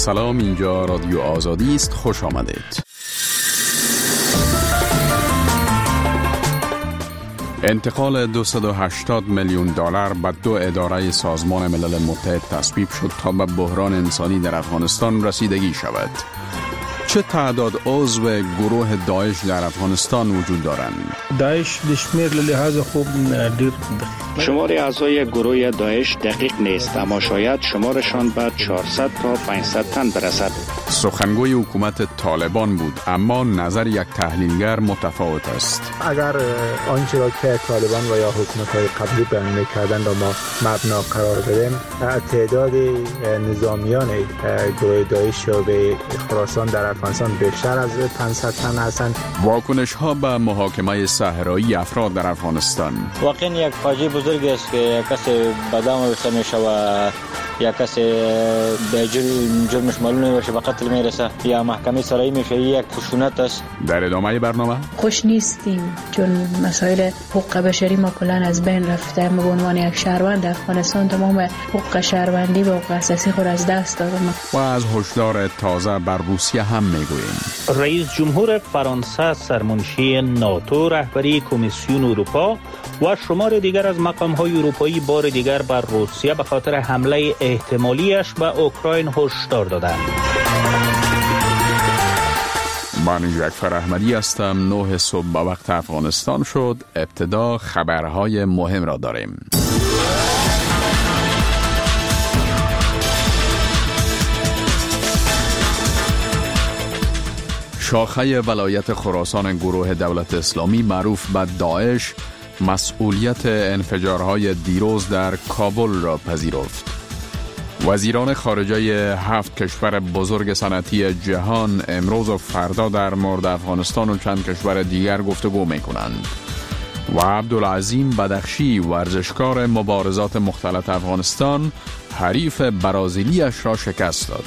سلام، اینجا رادیو آزادی است. خوش آمدید. انتقال 280 میلیون دلار به 2 اداره سازمان ملل متحد تصویب شد تا به بحران انسانی در افغانستان رسیدگی شود. چه تعداد عضو گروه داعش در افغانستان وجود دارند؟ داعش دشمیر لحاظ خوب دیر شمار اعضای گروه داعش دقیق نیست، اما شاید شمارشان به 400 تا 500 تن برسد. سخنگوی حکومت طالبان بود، اما نظر یک تحلیلگر متفاوت است. اگر آنچه را که طالبان و یا حکومت‌های قبلی بیان می‌کردند را ما مبنا قرار بدیم، تعداد نظامیان گروه داعش به خراسان در افغانستان بیشتر از 500 تن هستند. واکنش‌ها به محاکمه صحرایی افراد در افغانستان. واقعا یک فاجعه بزرگی است که یک کس به دام رسیده میشه و یک کس به جرمش معلوم نمیشه به قتل میرسه یا محکمه سرایی میشه. یک خشونت است. در ادامه برنامه خوش نیستیم چون مسائل حقوق بشری ما کلان از بین رفته. ما به عنوان یک شهروند افغانستان تمام حقوق شهروندی و حقوق اساسی خود از دست دادیم. و از هشدار تازه بر روسیه هم میگوییم. رئیس جمهور فرانسه سرمنشی ناتو، رهبری کمیسیون اروپا و شمار دیگر از مقام‌های اروپایی بار دیگر بر روسیه به خاطر حمله احتمالیش به اوکراین هشدار دادند. من جعفر احمدی هستم. 9 صبح به وقت افغانستان شد. ابتدا خبرهای مهم را داریم. شاخه ولایت خراسان گروه دولت اسلامی معروف به داعش مسئولیت انفجارهای دیروز در کابل را پذیرفت. وزیران خارجه 7 کشور بزرگ صنعتی جهان امروز و فردا در مورد افغانستان و چند کشور دیگر گفتگو می‌کنند. و عبدالعظیم بدخشی، ورزشکار مبارزات مختلط افغانستان، حریف برازیلیش را شکست داد.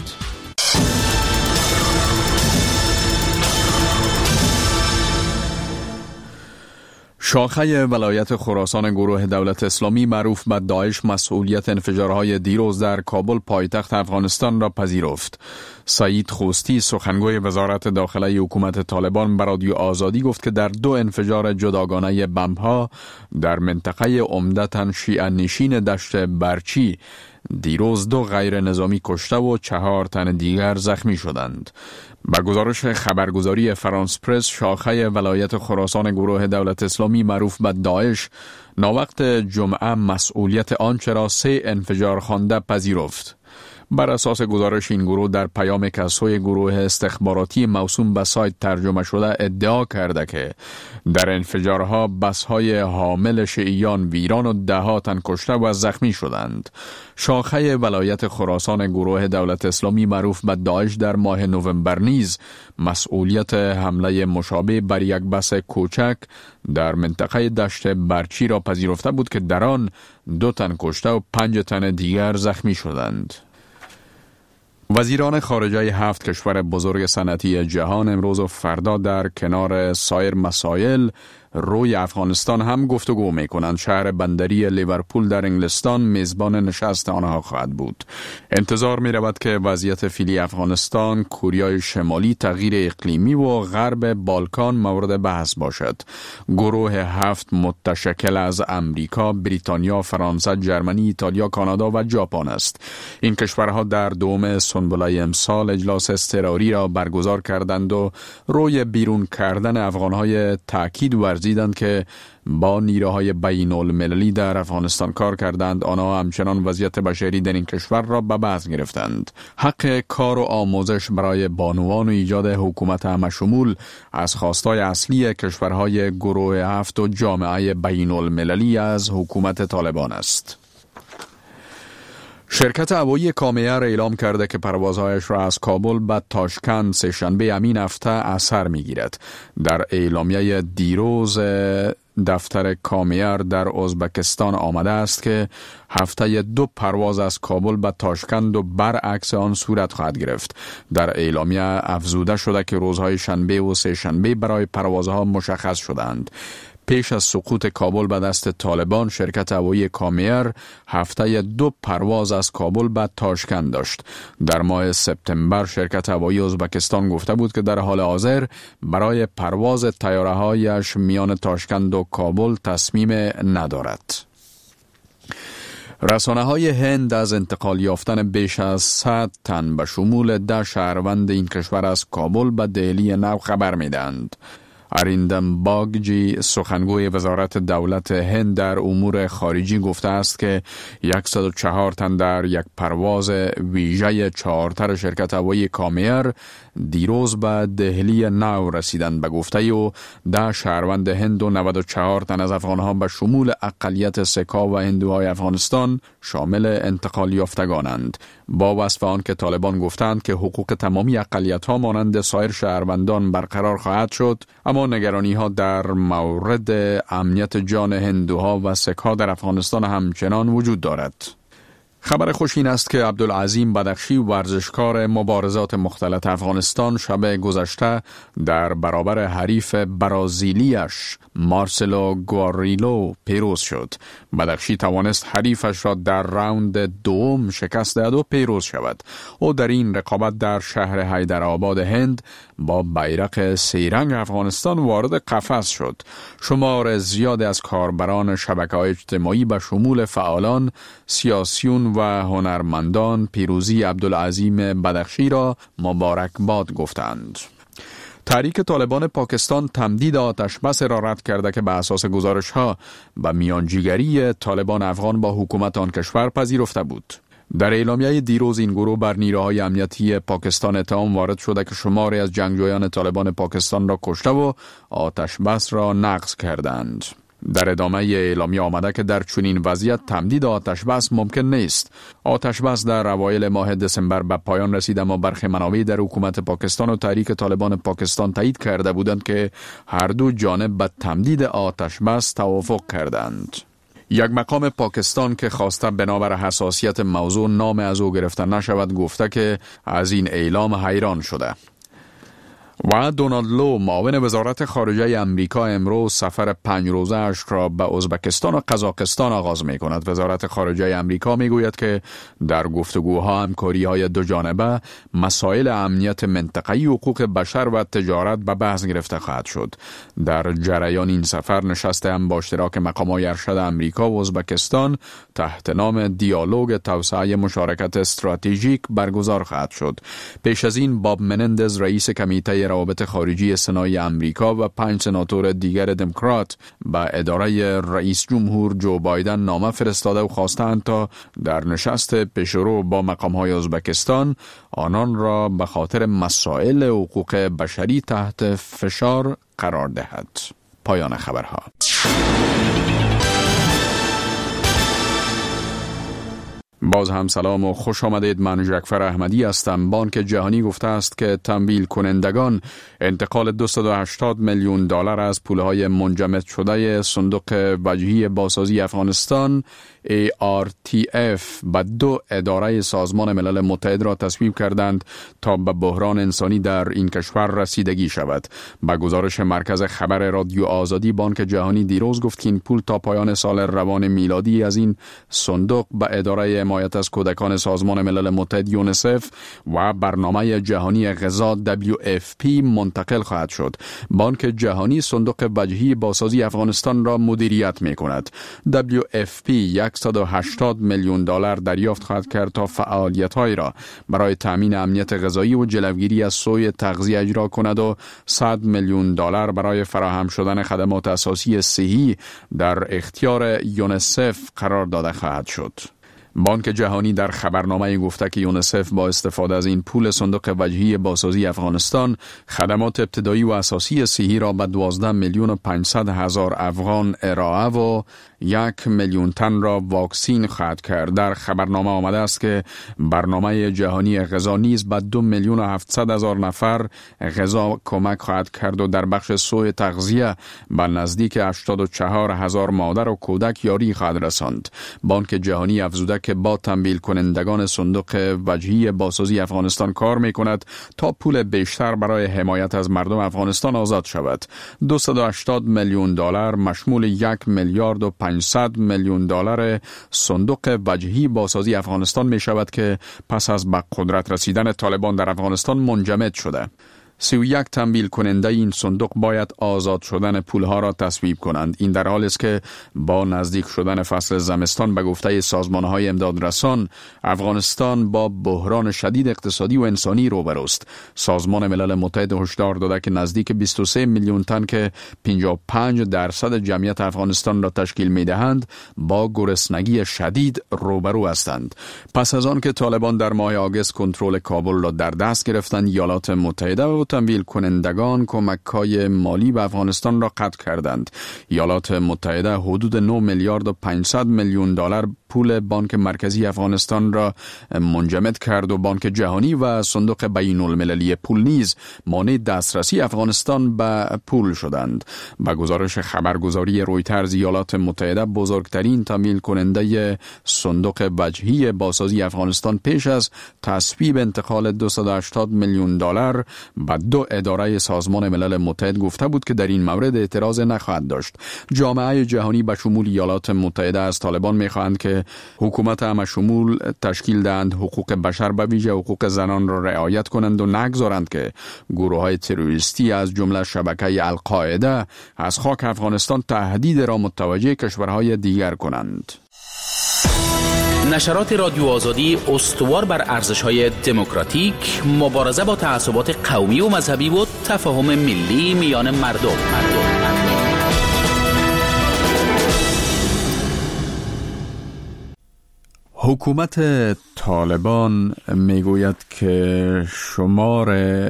شاخه ولایت خراسان گروه دولت اسلامی معروف به داعش مسئولیت انفجارهای دیروز در کابل پایتخت افغانستان را پذیرفت. سعید خوستی، سخنگوی وزارت داخله حکومت طالبان، به رادیو آزادی گفت که در 2 انفجار جداگانه بمب‌ها در منطقه عمدتاً شیعه نشین دشت برچی دیروز 2 غیر نظامی کشته و 4 تن دیگر زخمی شدند. با گزارش خبرگزاری فرانس پرس، شاخه ولایت خراسان گروه دولت اسلامی معروف به داعش ناوقت جمعه مسئولیت آنچه را 3 انفجار خوانده پذیرفت. بر اساس گزارش این گروه در پیام که سوی گروه استخباراتی موسوم به سایت ترجمه شده ادعا کرده که در انفجارها بس‌های حامل شیعیان ویران و 10 تن کشته و زخمی شدند. شاخه ولایت خراسان گروه دولت اسلامی معروف به داعش در ماه نوامبر نیز مسئولیت حمله مشابه بر یک بس کوچک در منطقه دشت برچی را پذیرفته بود که در آن 2 تن کشته و 5 تن دیگر زخمی شدند. وزیران خارجه 7 کشور بزرگ صنعتی جهان امروز و فردا در کنار سایر مسائل روی افغانستان هم گفتگو می‌کنند. شهر بندری لیورپول در انگلستان میزبان نشست آنها خواهد بود. انتظار می‌رود که وضعیت فعلی افغانستان، کوریای شمالی، تغییر اقلیمی و غرب بالکان مورد بحث باشد. گروه 7 متشکل از امریکا، بریتانیا، فرانسه، جرمنی، ایتالیا، کانادا و ژاپن است. این کشورها در دوم سنبله امسال اجلاس اضطراری را برگزار کردند و روی بیرون کردن افغان‌های تأکید ورزیدند که با نیروهای بین المللی در افغانستان کار کردند. آنها همچنان وضعیت بشری در این کشور را به بحث گرفتند. حق کار و آموزش برای بانوان و ایجاد حکومت همشمول از خواستای اصلی کشورهای گروه 7 و جامعه بین المللی از حکومت طالبان است. شرکت هوایی کامیر اعلام کرده که پروازهایش را از کابل به تاشکند سه‌شنبه همین هفته اثر می‌گیرد. در اعلامیه دیروز دفتر کامیر در ازبکستان آمده است که هفته 2 پرواز از کابل به تاشکند و برعکس آن صورت خواهد گرفت. در اعلامیه افزوده شده که روزهای شنبه و سه‌شنبه برای پروازها مشخص شدند. پیش از سقوط کابل به دست طالبان، شرکت هوایی کامیر هفته 2 پرواز از کابل به تاشکند داشت. در ماه سپتامبر شرکت هوایی ازبکستان گفته بود که در حال حاضر برای پرواز طیاره‌هایش میان تاشکند و کابل تصمیم ندارد. رسانه‌های هند از انتقال یافتن بیش از 100 تن به شمول 10 شهروند این کشور از کابل به دهلی نو خبر می‌دهند. اریندم باگجی، سخنگوی وزارت دولت هند در امور خارجی، گفته است که 104 تن در یک پرواز ویژه چارتر شرکت هوایی کامیر دیروز به دهلی نو رسیدند. به گفته او 10 شهروند هند و 94 تن از افغانها به شمول اقلیت سکا و هندوهای افغانستان شامل انتقال یافتگانند. با وصف آن که طالبان گفتند که حقوق تمامی اقلیت‌ها مانند سایر شهروندان برقرار خواهد شد، اما نگرانی‌ها در مورد امنیت جان هندوها و سک‌ها در افغانستان همچنان وجود دارد. خبر خوش این است که عبدالعظیم بدخشی، ورزشکار مبارزات مختلط افغانستان، شب گذشته در برابر حریف برازیلیش مارسلو گواریلو پیروز شد. بدخشی توانست حریفش را در راوند دوم شکست دهد و پیروز شود. او در این رقابت در شهر حیدرآباد هند با بیرق سه‌رنگ افغانستان وارد قفس شد. شمار زیادی از کاربران شبکه‌های اجتماعی به شمول فعالان، سیاسیون و هنرمندان پیروزی عبدالعظیم بدخشی را مبارکباد گفتند. تحریک طالبان پاکستان تمدید آتش بس را رد کرده که به اساس گزارش‌ها به میانجیگری طالبان افغان با حکومت آن کشور پذیرفته بود. در اعلامیه دیروز این گروه بر نیروهای امنیتی پاکستان اتهام وارد شده که شماری از جنگجویان طالبان پاکستان را کشته و آتش بس را نقض کردند. در ادامه اعلامیه آمده که در چنین وضعیت تمدید آتش بس ممکن نیست. آتش بس در اوایل ماه دسامبر به پایان رسید، اما برخی منابع در حکومت پاکستان و تحریک طالبان پاکستان تایید کرده بودند که هر دو جانب به تمدید آتش بس توافق کردند. یک مقام پاکستان که خواسته بنابر حساسیت موضوع نام از او گرفته نشود گفته که از این اعلام حیران شده. و دونالد لو، معاون وزارت خارجه امریکا، امروز سفر 5 روزه اش را به ازبکستان و قزاقستان آغاز می کند. وزارت خارجه امریکا می گوید که در گفتگوها همکاری های دو جانبه مسائل امنیت منطقه‌ای، حقوق بشر و تجارت به بحث گرفته خواهد شد. در جریان این سفر نشست هم با اشتراک مقام‌های ارشد امریکا و ازبکستان تحت نام دیالوگ توسعه مشارکت استراتژیک برگزار خواهد شد. پیش از این باب منندز، رئیس کمیته روابط خارجی سنای امریکا و 5 سناتور دیگر دموکرات به اداره رئیس جمهور جو بایدن نامه فرستاده و خواستند تا در نشست پیشرو با مقام‌های ازبکستان آنان را به خاطر مسائل حقوق بشری تحت فشار قرار دهد. پایان خبرها. باز هم سلام و خوش آمدید. من جعفر احمدی هستم. بانک جهانی گفته است که تمویل کنندگان انتقال 280 میلیون دلار از پولهای منجمد شده صندوق وجهی بازسازی افغانستان ARTF به 2 اداره سازمان ملل متحد را تصویب کردند تا به بحران انسانی در این کشور رسیدگی شود. به گزارش مرکز خبر رادیو آزادی، بانک جهانی دیروز گفت که این پول تا پایان سال روان میلادی از این صندوق به اداره حمایت از کودکان سازمان ملل متحد یونسف و برنامه جهانی غذا WFP منتقل خواهد شد. بانک جهانی صندوق وجهی بازسازی افغانستان را مدیریت می کند. WFP 180 میلیون دلار دریافت خواهد کرد تا فعالیت‌های را برای تامین امنیت غذایی و جلوگیری از سوء تغذیه اجرا کند و 100 میلیون دلار برای فراهم شدن خدمات اساسی صحی در اختیار یونسف قرار داده خواهد شد. بانک جهانی در خبرنامه گفته که یونسف با استفاده از این پول صندوق وجهی بازسازی افغانستان خدمات ابتدایی و اساسی صحی را به 12,500,000 افغان ارائه و 1 میلیون تن را واکسین خواهد کرد. در خبرنامه آمده است که برنامه جهانی غذا نیز به 2,700,000 نفر غذا کمک خواهد کرد و در بخش سوی تغذیه به نزدیک 84,000 مادر و کودک یاری خواهد رساند. بانک جهانی افزوده که با تمویل کنندگان صندوق وجهی بازسازی افغانستان کار می‌کند تا پول بیشتر برای حمایت از مردم افغانستان آزاد شود. 280 میلیون دلار مشمول 1 میلیارد و 500 میلیون دلار صندوق وجهی بازسازی افغانستان می شود که پس از به قدرت رسیدن طالبان در افغانستان منجمد شده. 31 تمویل کننده این صندوق باید آزاد شدن پولها را تصویب کنند. این در حالی است که با نزدیک شدن فصل زمستان به گفته سازمان‌های امدادرسان افغانستان با بحران شدید اقتصادی و انسانی روبروست. سازمان ملل متحد هشدار داده که نزدیک 23 میلیون تن که 55% جمعیت افغانستان را تشکیل می‌دهند با گرسنگی شدید روبرو هستند. پس از آن که طالبان در ماه آگوست کنترل کابل را در دست گرفتند، ایالات متحده و تمویل کنندگان کمک‌های مالی به افغانستان را قطع کردند. ایالات متحده حدود 9 میلیارد و 500 میلیون دلار پول بانک مرکزی افغانستان را منجمد کرد و بانک جهانی و صندوق بین المللی پول نیز مانع دسترسی افغانستان به پول شدند. با گزارش خبرگزاری رویترز، ایالات متحده بزرگترین تمویل کننده صندوق وجهی بازسازی افغانستان پیش از تصویب انتقال 280 میلیون دلار به 2 اداره سازمان ملل متحد گفته بود که در این مورد اعتراض نخواهد داشت. جامعه جهانی به شمول ایالات متحده از طالبان می‌خواهند که حکومت همشمول تشکیل دهند، حقوق بشر به ویژه حقوق زنان را رعایت کنند و نگذارند که گروه‌های تروریستی از جمله شبکه القاعده از خاک افغانستان تهدید را متوجه کشورهای دیگر کنند. نشرات رادیو آزادی استوار بر ارزش‌های دموکراتیک، مبارزه با تعصبات قومی و مذهبی و تفاهم ملی میان مردم. حکومت طالبان میگوید که شمار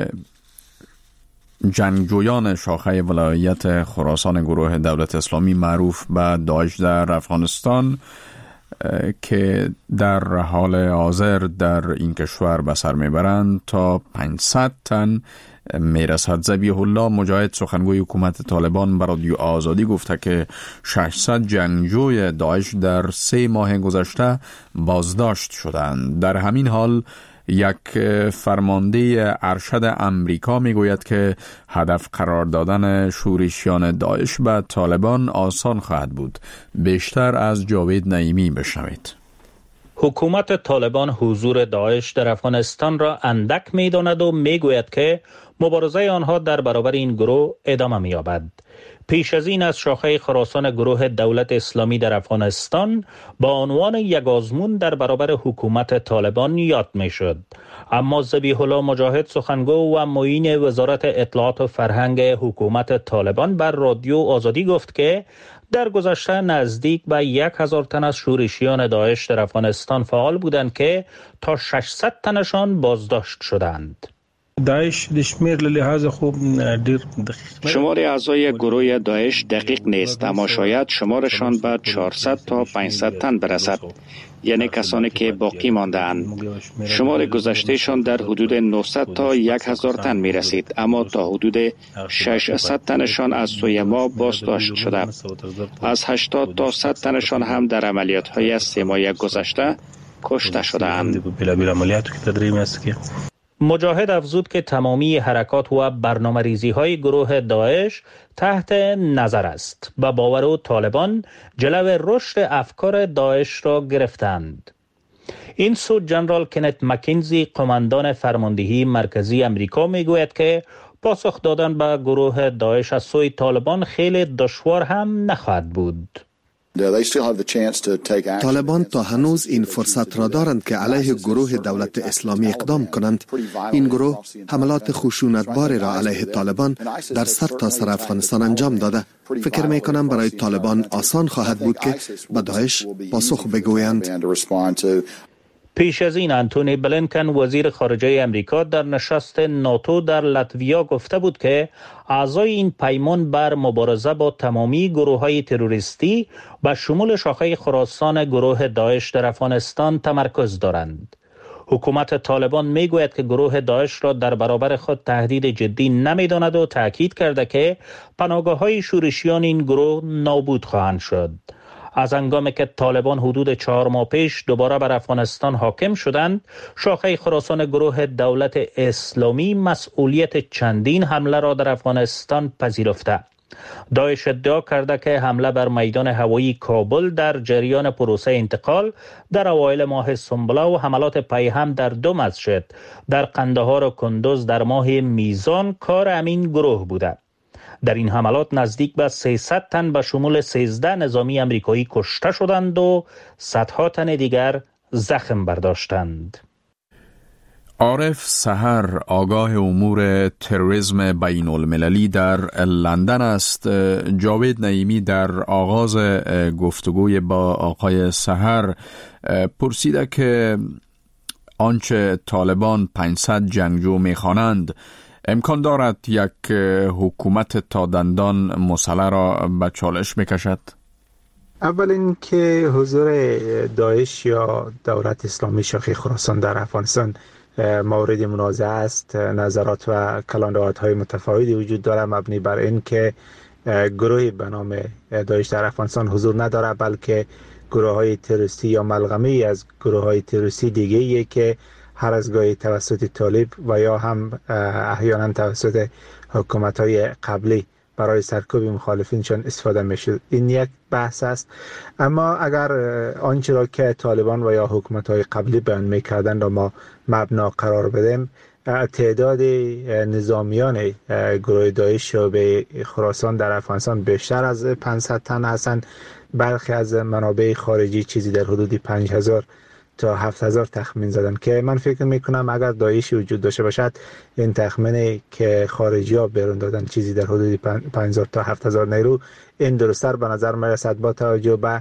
جنگجویان شاخه ولایت خراسان گروه دولت اسلامی معروف به داعش در افغانستان که در حال حاضر در این کشور به سر میبرند تا 500 تن میرسد. ذبیح الله مجاهد سخنگوی حکومت طالبان به رادیو آزادی گفته که 600 جنگجوی داعش در 3 ماه گذشته بازداشت شدند. در همین حال یک فرمانده ارشد امریکا میگوید که هدف قرار دادن شورشیان داعش به طالبان آسان خواهد بود. بیشتر از جاوید نعیمی بشنوید. حکومت طالبان حضور داعش در افغانستان را اندک می‌داند و میگوید که مبارزه آنها در برابر این گروه ادامه می‌یابد. پیش از این از شاخه خراسان گروه دولت اسلامی در افغانستان با عنوان یک آزمون در برابر حکومت طالبان یاد می‌شد. اما ذبیح الله مجاهد سخنگو و معین وزارت اطلاعات و فرهنگ حکومت طالبان بر رادیو آزادی گفت که در گذشته نزدیک به 1000 تن از شورشیان داعش در افغانستان فعال بودند که تا 600 تنشان بازداشت شدند. داعش د شمیر له لحاظ خوب ډیر دقیق شمار اعضای گروه داعش دقیق نیست، اما شاید شمارشان به 400 تا 500 تن برسد، یعنی کسانی که باقی مانده‌اند. شمار گذشتهشان در حدود 900 تا 1000 تن می رسید، اما تا حدود 600 تنشان از سوی ما بازداشت شده. از 80 تا 100 تنشان هم در عملیات‌های 3 ماه گذشته کشته شده‌اند. مجاهد افزود که تمامی حرکات و برنامه ریزی های گروه داعش تحت نظر است و باور و طالبان جلو رشد افکار داعش را گرفتند. این سو جنرال کنت مکینزی قماندان فرماندهی مرکزی امریکا میگوید که پاسخ دادن به گروه داعش از سوی طالبان خیلی دشوار هم نخواهد بود. طالبان تا هنوز این فرصت را دارند که علیه گروه دولت اسلامی اقدام کنند. این گروه حملات خشونتباری را علیه طالبان در سرتاسر افغانستان انجام داده. فکر می کنم برای طالبان آسان خواهد بود که به داعش پاسخ بگویند. پیش از این انتونی بلینکن وزیر خارجه امریکا در نشست ناتو در لاتویا گفته بود که اعضای این پیمان بر مبارزه با تمامی گروه‌های تروریستی و شمول شاخه خراسان گروه داعش در افغانستان تمرکز دارند. حکومت طالبان میگوید که گروه داعش را در برابر خود تهدید جدی نمی‌داند و تاکید کرده که پناهگاه‌های شورشیان این گروه نابود خواهند شد. از هنگامی که طالبان حدود 4 ماه پیش دوباره بر افغانستان حاکم شدند، شاخه خراسان گروه دولت اسلامی مسئولیت چندین حمله را در افغانستان پذیرفته. داعش ادعا کرده که حمله بر میدان هوایی کابل در جریان پروسه انتقال در اوایل ماه سنبله و حملات پیهم در 2 مسجد در قندهار و کندوز در ماه میزان کار همین گروه بوده. در این حملات نزدیک به 300 تن به شمول 13 نظامی امریکایی کشته شدند و صدها تن دیگر زخم برداشتند. عارف سحر آگاه امور تروریسم بین المللی در لندن است. جاوید نعیمی در آغاز گفتگوی با آقای سحر پرسیده که آنچه طالبان 500 جنگجو می‌خوانند امکان دارد یک حکومت تا دندان مسلح را به چالش میکشد؟ اول این که حضور داعش یا دولت اسلامی شاخه خراسان در افغانستان مورد منازعه است. نظرات و کلانده‌های متفاوتی وجود دارد مبنی بر این که گروهی به نام داعش در افغانستان حضور ندارد، بلکه گروه‌های تروریستی یا ملغمه‌ای از گروه‌های تروریستی دیگه‌ای که هر از گاهی توسط طالب و یا هم احیانا توسط حکومت‌های قبلی برای سرکوب مخالفینشان استفاده می‌شد. این یک بحث است. اما اگر آنچه را که طالبان و یا حکومت‌های قبلی بیان می‌کردند را ما مبنا قرار بدیم، تعداد نظامیان گروه داعش شعبه خراسان در افغانستان بیشتر از 500 تن هستند. برخی از منابع خارجی چیزی در حدود 5000 تا 7000 تخمین زدن که من فکر میکنم اگر داعش وجود داشته باشد این تخمینی که خارجی ها بیرون دادن چیزی در حدود 5000 تا 7000 نیرو این درست‌تر به نظر میرسد با توجه به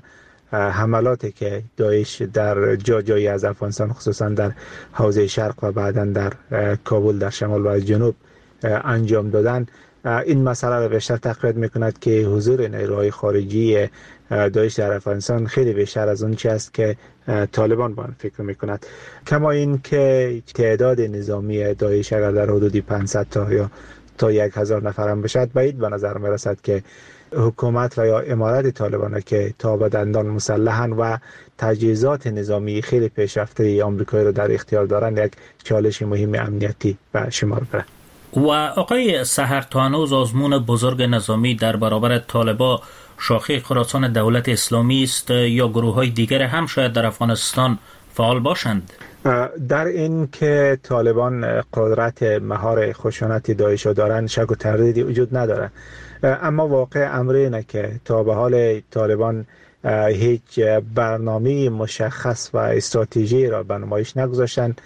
حملاتی که داعش در جایی از افغانستان خصوصا در حوزه شرق و بعداً در کابل در شمال و جنوب انجام دادن. این مسئله را بیشتر تقویت میکند که حضور نیروهای خارجی داعش در افغانستان خیلی بیشتر از اون چیزی است که طالبان با فکر میکند. کما این که تعداد نظامی داعش اگر در حدود 500 تا 1000 نفر هم باشد، بعید به نظر میرسد که حکومت و یا امارت طالبان که تا به دندان مسلحن و تجهیزات نظامی خیلی پیشرفته آمریکایی رو در اختیار دارند یک چالش مهم امنیتی به شمار بره. و آقای سحر، تا هنوز آزمون بزرگ نظامی در برابر طالبان شاخه خراسان دولت اسلامی است یا گروه‌های دیگر هم شاید در افغانستان فعال باشند؟ در این که طالبان قدرت مهار خشونت داعش دارند شک و تردیدی وجود نداره، اما واقع امر اینه که تا به حال طالبان هیچ برنامه مشخص و استراتژی را به نمایش نگذاشتند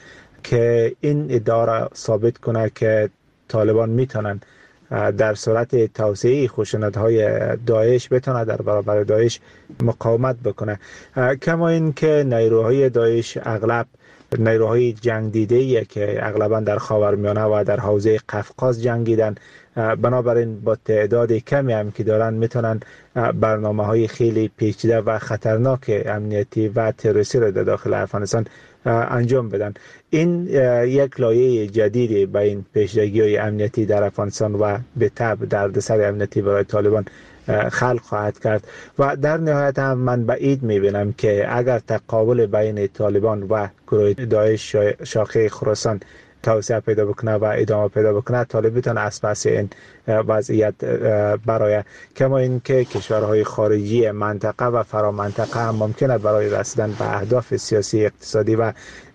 که این ادعا را ثابت کنه که طالبان میتونن در صورت توسعه خشونت‌های داعش بتونه در برابر داعش مقاومت بکنه. کما این که نیروهای داعش اغلب نیروهای جنگ دیده‌ای که اغلبا در خاورمیانه و در حوزه قفقاز جنگیدن، بنابراین با تعداد کمی هم که دارن میتونن برنامه‌های خیلی پیچیده و خطرناک امنیتی و تروریستی را در داخل افغانستان انجام بدن. این یک لایه جدیدی بین پیشگی‌های امنیتی در افغانستان و به تبع دردسر امنیتی برای طالبان خلق خواهد کرد و در نهایت هم من بعید میبینم که اگر تقابل بین طالبان و گروه داعش شاخه خراسان توسعه پیدا بکنه و ادامه پیدا بکنه، طالب بتونه از پس این وضعیت برای کما این که کشورهای خارجی منطقه و فرامنطقه هم ممکنه برای رسیدن به اهداف سیاسی اقتصادی و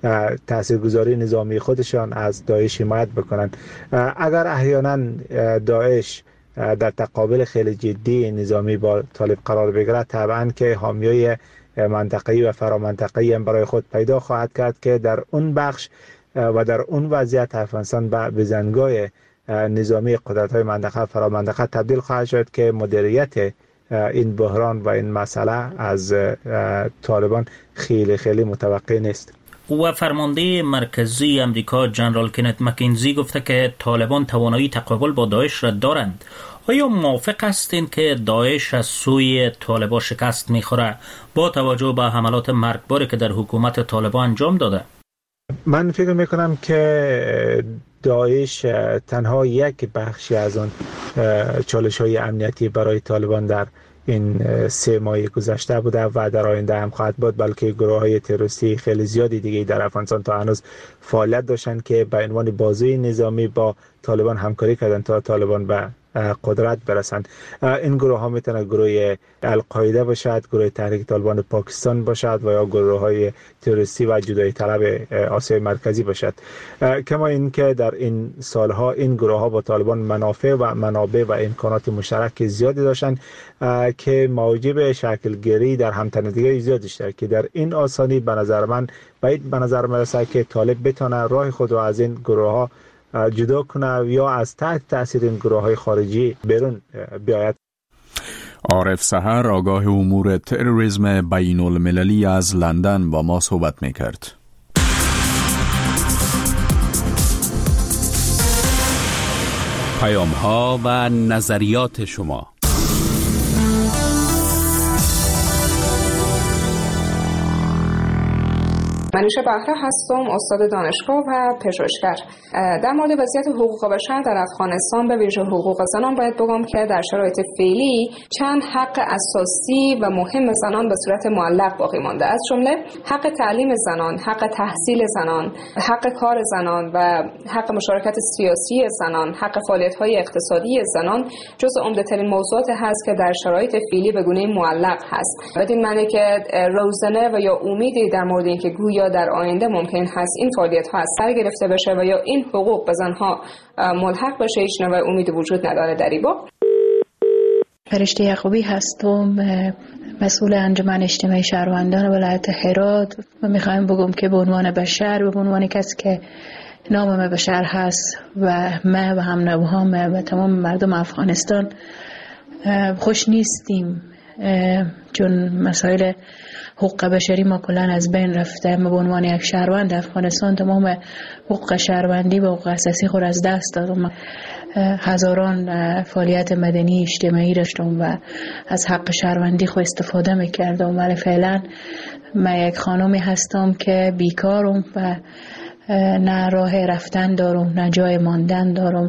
تاثیرگذاری نظامی خودشان از داعش حمایت بکنن. اگر احیانا داعش در تقابل خیلی جدی نظامی با طالب قرار بگیرد، طبعا که حامیای منطقه‌ای و فرامنطقه‌ای هم برای خود پیدا خواهد کرد که در اون بخش و در اون وضعیت افغانستان به بزنگاه نظامی قدرت‌های منطقه فرامنطقه تبدیل خواهد شد که مدیریت این بحران و این مسئله از طالبان خیلی متوقع نیست. و فرمانده مرکزی امریکا جنرال کنت مکینزی گفته که طالبان توانایی تقابل با داعش را دارند. آیا موافق هستین که داعش از سوی طالبان شکست میخوره با توجه به حملات مرگباری که در حکومت طالبان انجام داده؟ من فکر میکنم که داعش تنها یک بخشی از آن چالش‌های امنیتی برای طالبان در این 3 ماه گذشته بوده و در آینده هم خواهد بود، بلکه گروه‌های تروریستی خیلی زیادی دیگه در افغانستان تا هنوز فعالیت داشتند که به عنوان بازوی نظامی با طالبان همکاری کردند تا طالبان به قدرت برسند. این گروه ها میتونه گروه القاعده باشد، گروه تحریک طالبان پاکستان باشد و یا گروه های تروریستی و جدایی طلب آسیای مرکزی باشد. کما این که در این سالها این گروه ها با طالبان منافع و منابع و امکانات مشترک زیادی داشتند که موجب شکل گیری در همتنیدگی زیادی شد که در این آسانی به نظر من به نظر میرسه که طالب بتونه راه خود رو از این گروه ها جدا کنه یا از تحت تاثیر این گروه‌های خارجی بیرون بیاید. عارف سحر آگاه امور تروریسم بین المللی از لندن با ما صحبت میکرد. پیام‌ها و نظریات شما. منیشه بهره هستم، استاد دانشگاه و پژوهشگر. در مورد وضعیت حقوق بشر در افغانستان به ویژه حقوق زنان باید بگم که در شرایط فعلی چند حق اساسی و مهم زنان به صورت معلق باقی مانده، از جمله حق تعلیم زنان، حق تحصیل زنان، حق کار زنان و حق مشارکت سیاسی زنان، حق فعالیت‌های اقتصادی زنان جزو عمده‌ترین موضوعات هست که در شرایط فعلی به گونه معلق هست. بدین معنی که روزنه و یا امیدی در مورد اینکه گویا در آینده ممکن هست این فعالیت‌ها از سر گرفته بشه و یا این حقوق به زنها ملحق بشه هیچ نوع امید وجود نداره در این باب. فرشته یعقوبی هستم، مسئول انجمن اجتماعی شهروندان ولایت هرات و میخوایم بگم که به عنوان بشر و به عنوان کسی که نام بشر هست و ما و هم نوهام و تمام مردم افغانستان خوش نیستیم، چون مسائل حقوق بشری ما کلان از بین رفته. ما به عنوان یک شهروند افغانستان تمام حقوق شهروندی و حقوق اساسی خود از دست دادم. هزاران فعالیت مدنی اجتماعی داشتم و از حق شهروندی خود استفاده میکردم، ولی فعلا من یک خانمی هستم که بیکارم و نه راه رفتن دارم نه جای ماندن دارم.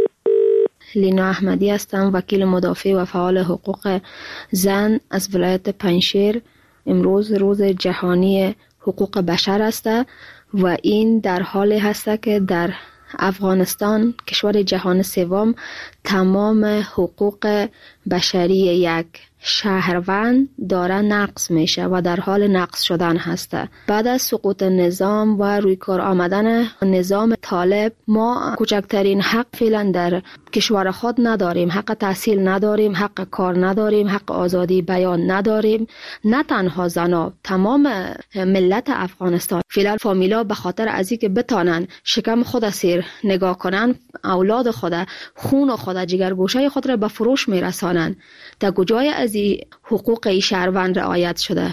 لینا احمدی هستم، وکیل مدافع و فعال حقوق زن از ولایت پنجشیر. امروز روز جهانی حقوق بشر است و این در حالی هست که در افغانستان، کشور جهان سوم، تمام حقوق بشری یک شهروند داره نقض میشه و در حال نقض شدن هست. بعد از سقوط نظام و روی کار آمدن نظام طالب ما کوچکترین حق فعلا در کشور خود نداریم. حق تحصیل نداریم، حق کار نداریم، حق آزادی بیان نداریم. نه تنها زنا، تمام ملت افغانستان فعلا فامیلا به خاطر از اینکه بتانن شکم خود سیر نگاه کنن، اولاد خود، خون خود، جگرگوشه خود را به فروش میرسانن. تا کجای از این حقوق شهروند رعایت شده؟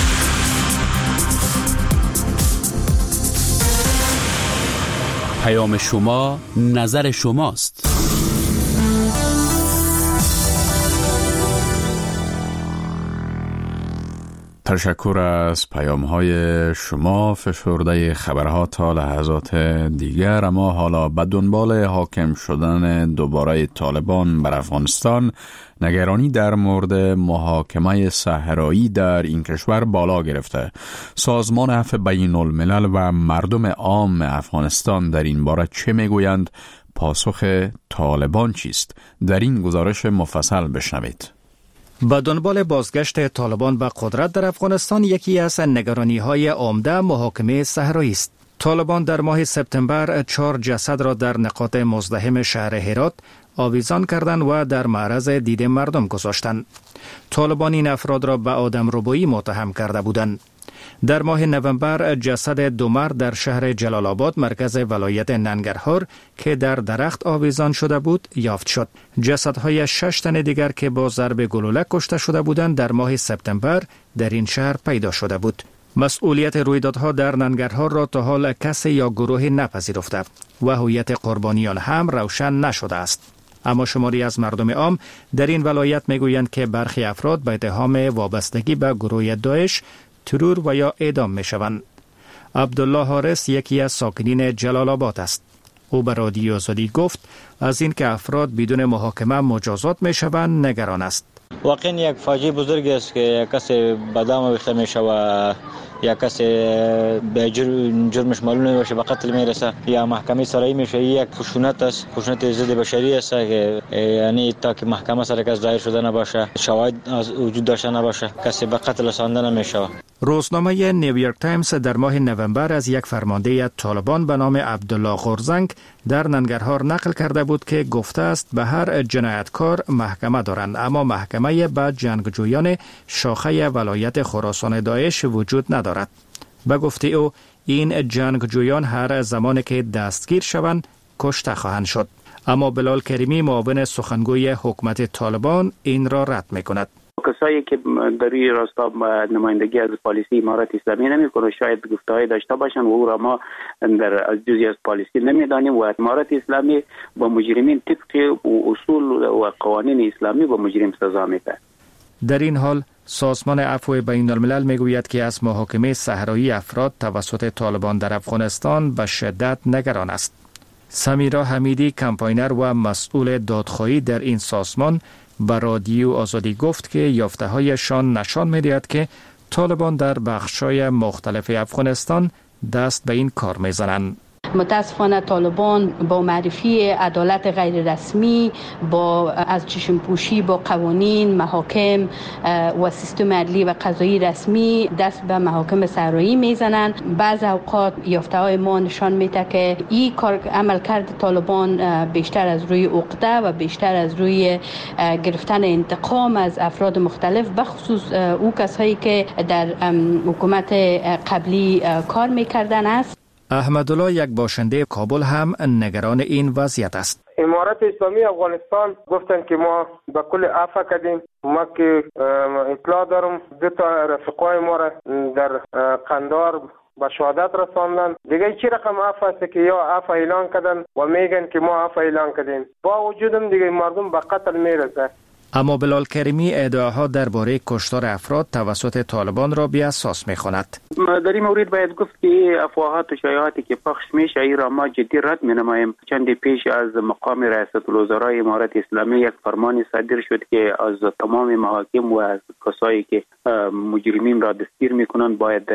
پیام شما، نظر شماست. تشکر از پیام‌های شما. فشرده خبرها تا لحظات دیگر. اما حالا به دنبال حاکم شدن دوباره طالبان بر افغانستان، نگرانی در مورد محاکمه صحرایی در این کشور بالا گرفته. سازمان عفو بین الملل و مردم عام افغانستان در این باره چه میگویند؟ پاسخ طالبان چیست؟ در این گزارش مفصل بشنوید. با دنبال بازگشت طالبان به قدرت در افغانستان، یکی از نگرانی‌های عمده محاکمه صحرایی است. طالبان در ماه سپتامبر 4 جسد را در نقاط مزدحم شهر هرات آویزان کردند و در معرض دید مردم گذاشتند. طالبان این افراد را به آدمربایی متهم کرده بودند. در ماه نوامبر جسد دو مرد در شهر جلال آباد، مرکز ولایت ننگرهار، که در درخت آویزان شده بود یافت شد. جسدهای 6 تن دیگر که با ضرب گلوله کشته شده بودند در ماه سپتامبر در این شهر پیدا شده بود. مسئولیت رویدادها در ننگرهار را تا حال کسی یا گروهی نپذیرفته و هویت قربانیان هم روشن نشده است. اما شماری از مردم عام در این ولایت میگویند که برخی افراد به اتهام وابستگی به گروه داعش ترور و یا اعدام میشوند. عبدالله حارس یکی از ساکنین جلال آباد است. او به رادیو آزادی گفت از این که افراد بدون محاکمه مجازات میشوند نگران است. واقعا یک فاجعه بزرگ است که کسی به دام آویخته میشه و یا کسی به جرمش معلوم نمیشه به قتل میرسه یا محکمه سرایی میشه. یک خشونت است، خشونت ضد بشری است که یعنی تا که محکمه سر کس ظاهر شده نباشه، شواهد وجود داشته نباشه، کسی به قتل رسانده نمیشه. روزنامه نیویورک تایمز در ماه نوامبر از یک فرمانده طالبان به نام عبدالله غورزنگ در ننگرهار نقل کرده بود که گفته است به هر جنایتکار محکمه دارند، اما محکمه به جنگجویان شاخه ولایت خراسان داعش وجود ندارد. به گفته او این جنگجویان هر زمانی که دستگیر شوند کشته خواهند شد. اما بلال کریمی معاون سخنگوی حکومت طالبان این را رد می‌کند. کسایی که در این راستا نمایندگی از پالیسی امارت اسلامی نمی‌کنه شاید گفته‌ای داشته باشند و او را ما در از جزئی از پالیسی نمی‌دانیم و امارت اسلامی با مجرمین طبق اصول و قوانین اسلامی با مجرم سزا میده. در این حال سازمان عفو بین الملل میگوید که از محاکمه صحرایی افراد توسط طالبان در افغانستان به شدت نگران است. سمیرا حمیدی کمپاینر و مسئول دادخواهی در این سازمان به رادیو آزادی گفت که یافته‌هایشان نشان می‌دهد که طالبان در بخش‌های مختلف افغانستان دست به این کار می‌زنند. متاسفانه طالبان با معرفی عدالت غیر رسمی، با از چشم پوشی با قوانین، محاکم و سیستم عدلی و قضایی رسمی دست به محاکم صحرایی میزنند. بعض اوقات یافته‌های ما نشان میده که این کار عملکرد طالبان بیشتر از روی عقده و بیشتر از روی گرفتن انتقام از افراد مختلف، بخصوص او کسایی که در حکومت قبلی کار میکردن است. احمدالله یک باشنده کابل هم نگران این وضعیت است. امارت اسلامی افغانستان گفتن که ما به کل عفو کردیم. ما که اطلاع دارم دو تا رفقای ما را در قندار به شهادت رساندن. دیگه چی رقم عفو است که یا عفو اعلان کردن و میگن که ما عفو اعلان کردیم، با وجودم دیگه مردم به قتل میرسه. اما بلال کریمی ادعاها درباره کشتار افراد توسط طالبان را بی اساس می‌خواند. در این مورد باید گفت که افواهات و شایعاتی که پخش میشه این را ما جدی رد می‌نماییم. چند پیش از مقام ریاست الوزرای امارت اسلامی یک فرمان صادر شد که از تمام محاکم و از کسایی که مجرمین را دستگیر میکنند باید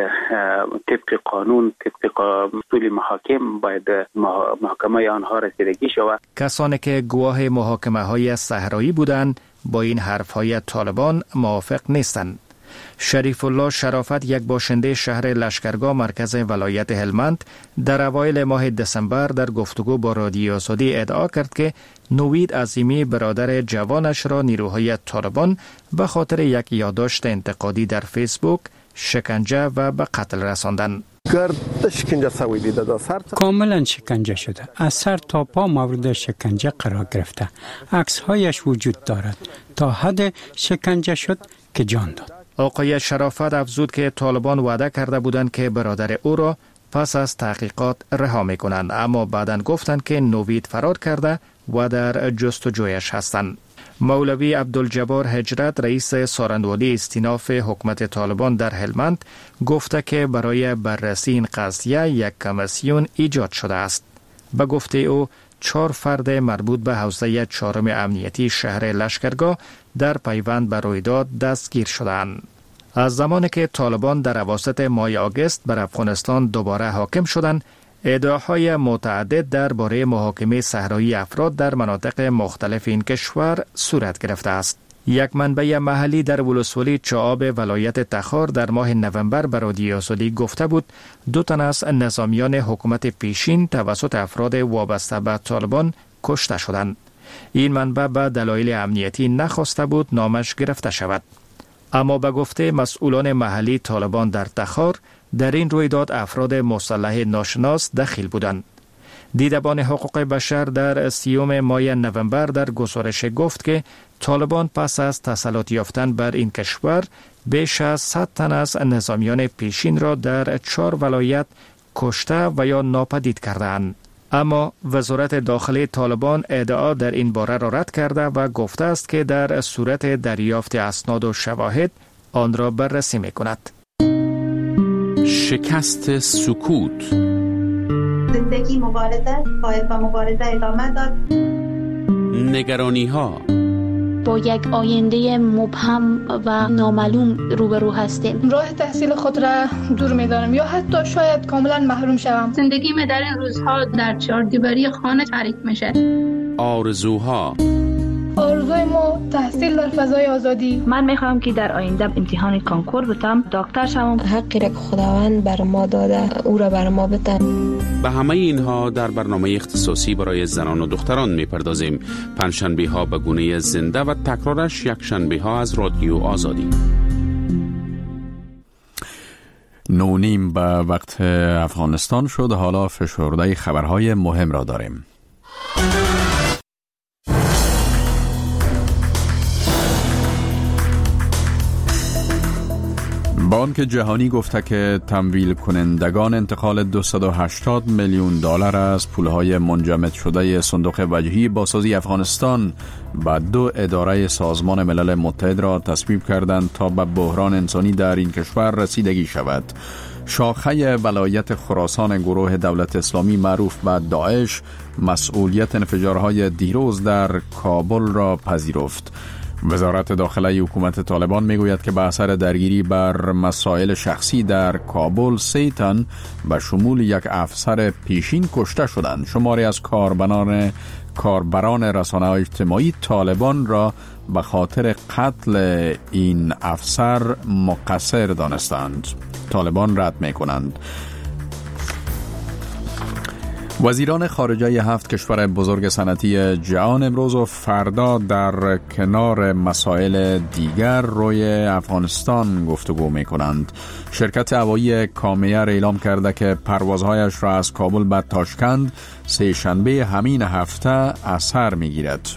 طبق قانون، طبق اصول محاکم باید محاکمه آنها رسیدگی شود. کسانی که گواه محاکمه‌های صحرایی بودند با این حرف‌های طالبان موافق نیستند. شریف الله شرافت یک باشنده شهر لشکرگاه مرکز ولایت هلمند در اوایل ماه دسامبر در گفتگو با رادیو آزادی ادعا کرد که نوید عظیمی برادر جوانش را نیروهای طالبان به خاطر یک یادداشت انتقادی در فیسبوک شکنجه و به قتل رساندند. کاملا شکنجه شده، از سر تا پا مورد شکنجه قرار گرفته. عکس‌هایش وجود دارد. تا حد شکنجه شد که جان داد. آقای شرافت افزود که طالبان وعده کرده بودند که برادر او را پس از تحقیقات رها می‌کنند، اما بعداً گفتند که نوید فرار کرده و در جستجویش هستند. مولوی عبدالجبار هجرت رئیس سارندوالی استیناف حکومت طالبان در هلمند گفته که برای بررسی این قضیه یک کمیسیون ایجاد شده است. به گفته او 4 فرد مربوط به حوزه 4 امنیتی شهر لشکرگاه در پیوند به رویداد دستگیر شدند. از زمانی که طالبان در اواسط ماه آگوست بر افغانستان دوباره حاکم شدند، ادعاهای متعدد درباره محاکمه صحرایی افراد در مناطق مختلف این کشور صورت گرفته است. یک منبع محلی در ولسوالی چعاب ولایت تخار در ماه نوامبر به رادیو آزادی گفته بود 2 تن از نظامیان حکومت پیشین توسط افراد وابسته به طالبان کشته شدند. این منبع به دلایل امنیتی نخواسته بود نامش گرفته شود. اما به گفته مسئولان محلی طالبان در تخار در این رویداد افراد مسلح ناشناس دخیل بودند. دیدبان حقوق بشر در 30 ماه نوامبر در گزارش گفت که طالبان پس از تسلط یافتن بر این کشور بیش از 100 تن از نظامیان پیشین را در 4 ولایت کشته و یا ناپدید کردند. اما وزارت داخلی طالبان ادعا در این باره را رد کرده و گفته است که در صورت دریافت اسناد و شواهد آن را بررسی می‌کند. شکست سکوت. زندگی مبارزه باید با مبارزه ادامه داد. نگرانی‌ها. با یک آینده مبهم و نامعلوم روبرو هستیم. راه تحصیل خود را دور می‌دانم یا حتی شاید کاملا محروم شوم. زندگی من در این روزها در چهاردیواری خانه تعریف میشه. آرزوها. آرزوی ما تحصیل در فضای آزادی. من میخوام که در آینده امتحان کانکور بتم، دکتر شوم. حقی را که خداوند بر ما داده او را بر ما بده. به همه اینها در برنامه اختصاصی برای زنان و دختران میپردازیم. پنجشنبه ها به گونه زنده و تکرارش یک شنبه ها از رادیو آزادی. 9:30 به وقت افغانستان شد. حالا فشرده خبرهای مهم را داریم. بانک جهانی گفته که تمویل کنندگان انتقال 280 میلیون دلار از پولهای منجمد شده صندوق وجهی بازسازی افغانستان به 2 اداره سازمان ملل متحد را تصویب کردند تا به بحران انسانی در این کشور رسیدگی شود. شاخه ولایت خراسان گروه دولت اسلامی معروف به داعش مسئولیت انفجارهای دیروز در کابل را پذیرفت. وزارت داخلی حکومت طالبان میگوید که به اثر درگیری بر مسائل شخصی در کابل 3 تن به شمول یک افسر پیشین کشته شدند. شماری از کاربران رسانه‌های اجتماعی طالبان را به خاطر قتل این افسر مقصر دانستند. طالبان رد میکنند. وزیران خارجه 7 کشور بزرگ صنعتی جهان امروز و فردا در کنار مسائل دیگر روی افغانستان گفتگو می کنند. شرکت هوایی کامیر اعلام کرده که پروازهایش را از کابل به تاشکند سه شنبه همین هفته اثر می گیرد.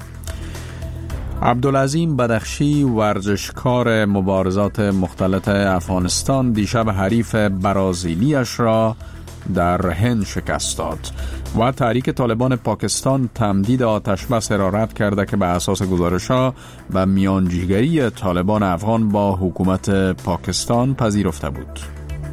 عبدالعظیم بدخشی ورزشکار مبارزات مختلط افغانستان دیشب حریف برازیلیش را در هند شکست داد و تحریک طالبان پاکستان تمدید آتش بس را رد کرده که به اساس گزارش‌ها و میانجیگری طالبان افغان با حکومت پاکستان پذیرفته بود.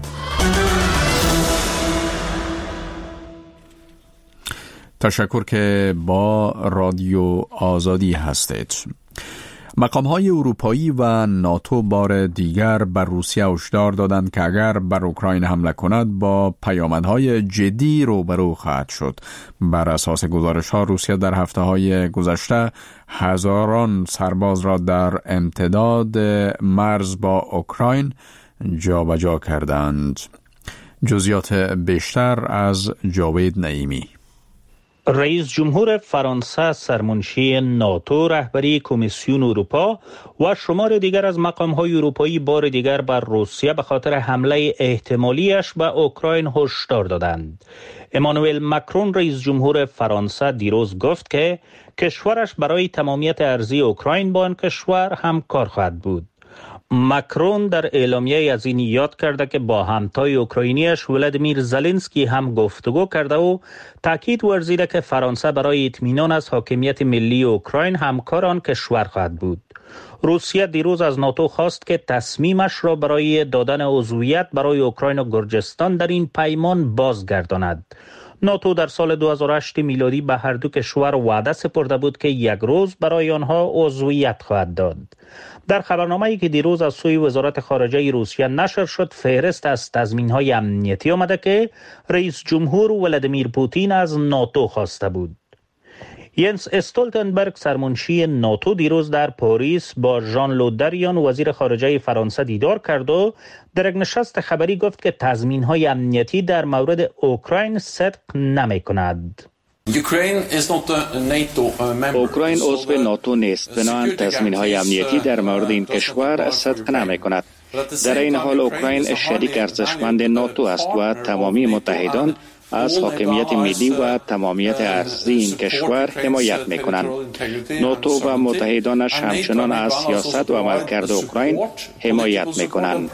تشکر که با رادیو آزادی هستید. مقام‌های اروپایی و ناتو بار دیگر بر روسیه هشدار دادند که اگر بر اوکراین حمله کند با پیامدهای جدی روبرو خواهد شد. بر اساس گزارش‌ها روسیه در هفته‌های گذشته هزاران سرباز را در امتداد مرز با اوکراین جابجا کردند. جزئیات بیشتر از جاوید نعیمی. رئیس جمهور فرانسه سرمنشی ناتو رهبری کمیسیون اروپا و شمار دیگر از مقام‌های اروپایی بار دیگر بر روسیه به خاطر حمله احتمالیش به اوکراین هشدار دادند. امانوئل مکرون رئیس جمهور فرانسه دیروز گفت که کشورش برای تمامیت ارضی اوکراین با آن کشور همکار خواهد بود. مکرون در اعلامیه از این یاد کرده که با همتای اوکراینیش ولادیمیر زلنسکی هم گفتگو کرده و تاکید ورزیده که فرانسه برای اطمینان از حاکمیت ملی اوکراین همکار آن کشور خواهد بود. روسیه دیروز از ناتو خواست که تصمیمش را برای دادن عضویت برای اوکراین و گرجستان در این پیمان بازگرداند. ناتو در سال 2008 میلادی به هر دو کشور وعده سپرده بود که یک روز برای آنها عضویت خواهد داد. در خبرنامه‌ای که دیروز از سوی وزارت خارجه روسیه نشر شد، فهرست از تضمین‌های امنیتی آمده که رئیس جمهور ولادیمیر پوتین از ناتو خواسته بود. ینس استولتنبرگ سرمنشی ناتو دیروز در پاریس با ژان لود دریان وزیر خارجه فرانسه دیدار کرد و در یک نشست خبری گفت که تضمین‌های امنیتی در مورد اوکراین صدق نمی‌کند. اوکراین عضو ناتو نیست، بنابراین تضمین‌های امنیتی در مورد این کشور صدق نمی‌کند. در این حال اوکراین شریک ارزشمند ناتو است و تمامی متحدان از حاکمیت ملی و تمامیت ارضی این کشور حمایت می‌کنند. ناتو و متحدانش همچنان از سیاست و عملکرد اوکراین حمایت می‌کنند.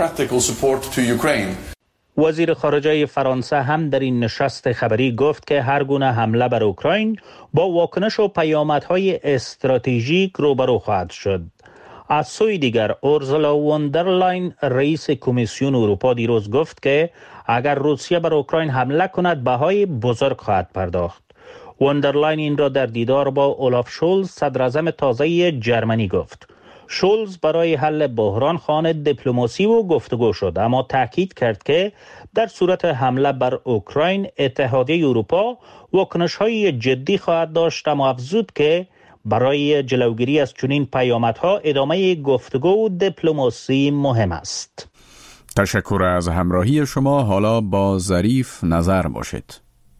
وزیر خارجه فرانسه هم در این نشست خبری گفت که هر گونه حمله بر اوکراین با واکنش و پیامدهای استراتژیک روبرو خواهد شد. از سوی دیگر اورسولا وندرلاین رئیس کمیسیون اروپا دیروز گفت که اگر روسیه بر اوکراین حمله کند بهای بزرگ خواهد پرداخت. وندرلاین این را در دیدار با اولاف شولز صدراعظم تازه جرمنی گفت. شولز برای حل بحران خواهان دیپلماسی و گفتگو شد، اما تاکید کرد که در صورت حمله بر اوکراین اتحادیه اروپا واکنش‌های جدی خواهد داشت، اما افزود که برای جلوگیری از چنین پیامدها ادامه گفتگو و دیپلماسی مهم است. تشکر از همراهی شما. حالا با ظریف نظر باشید.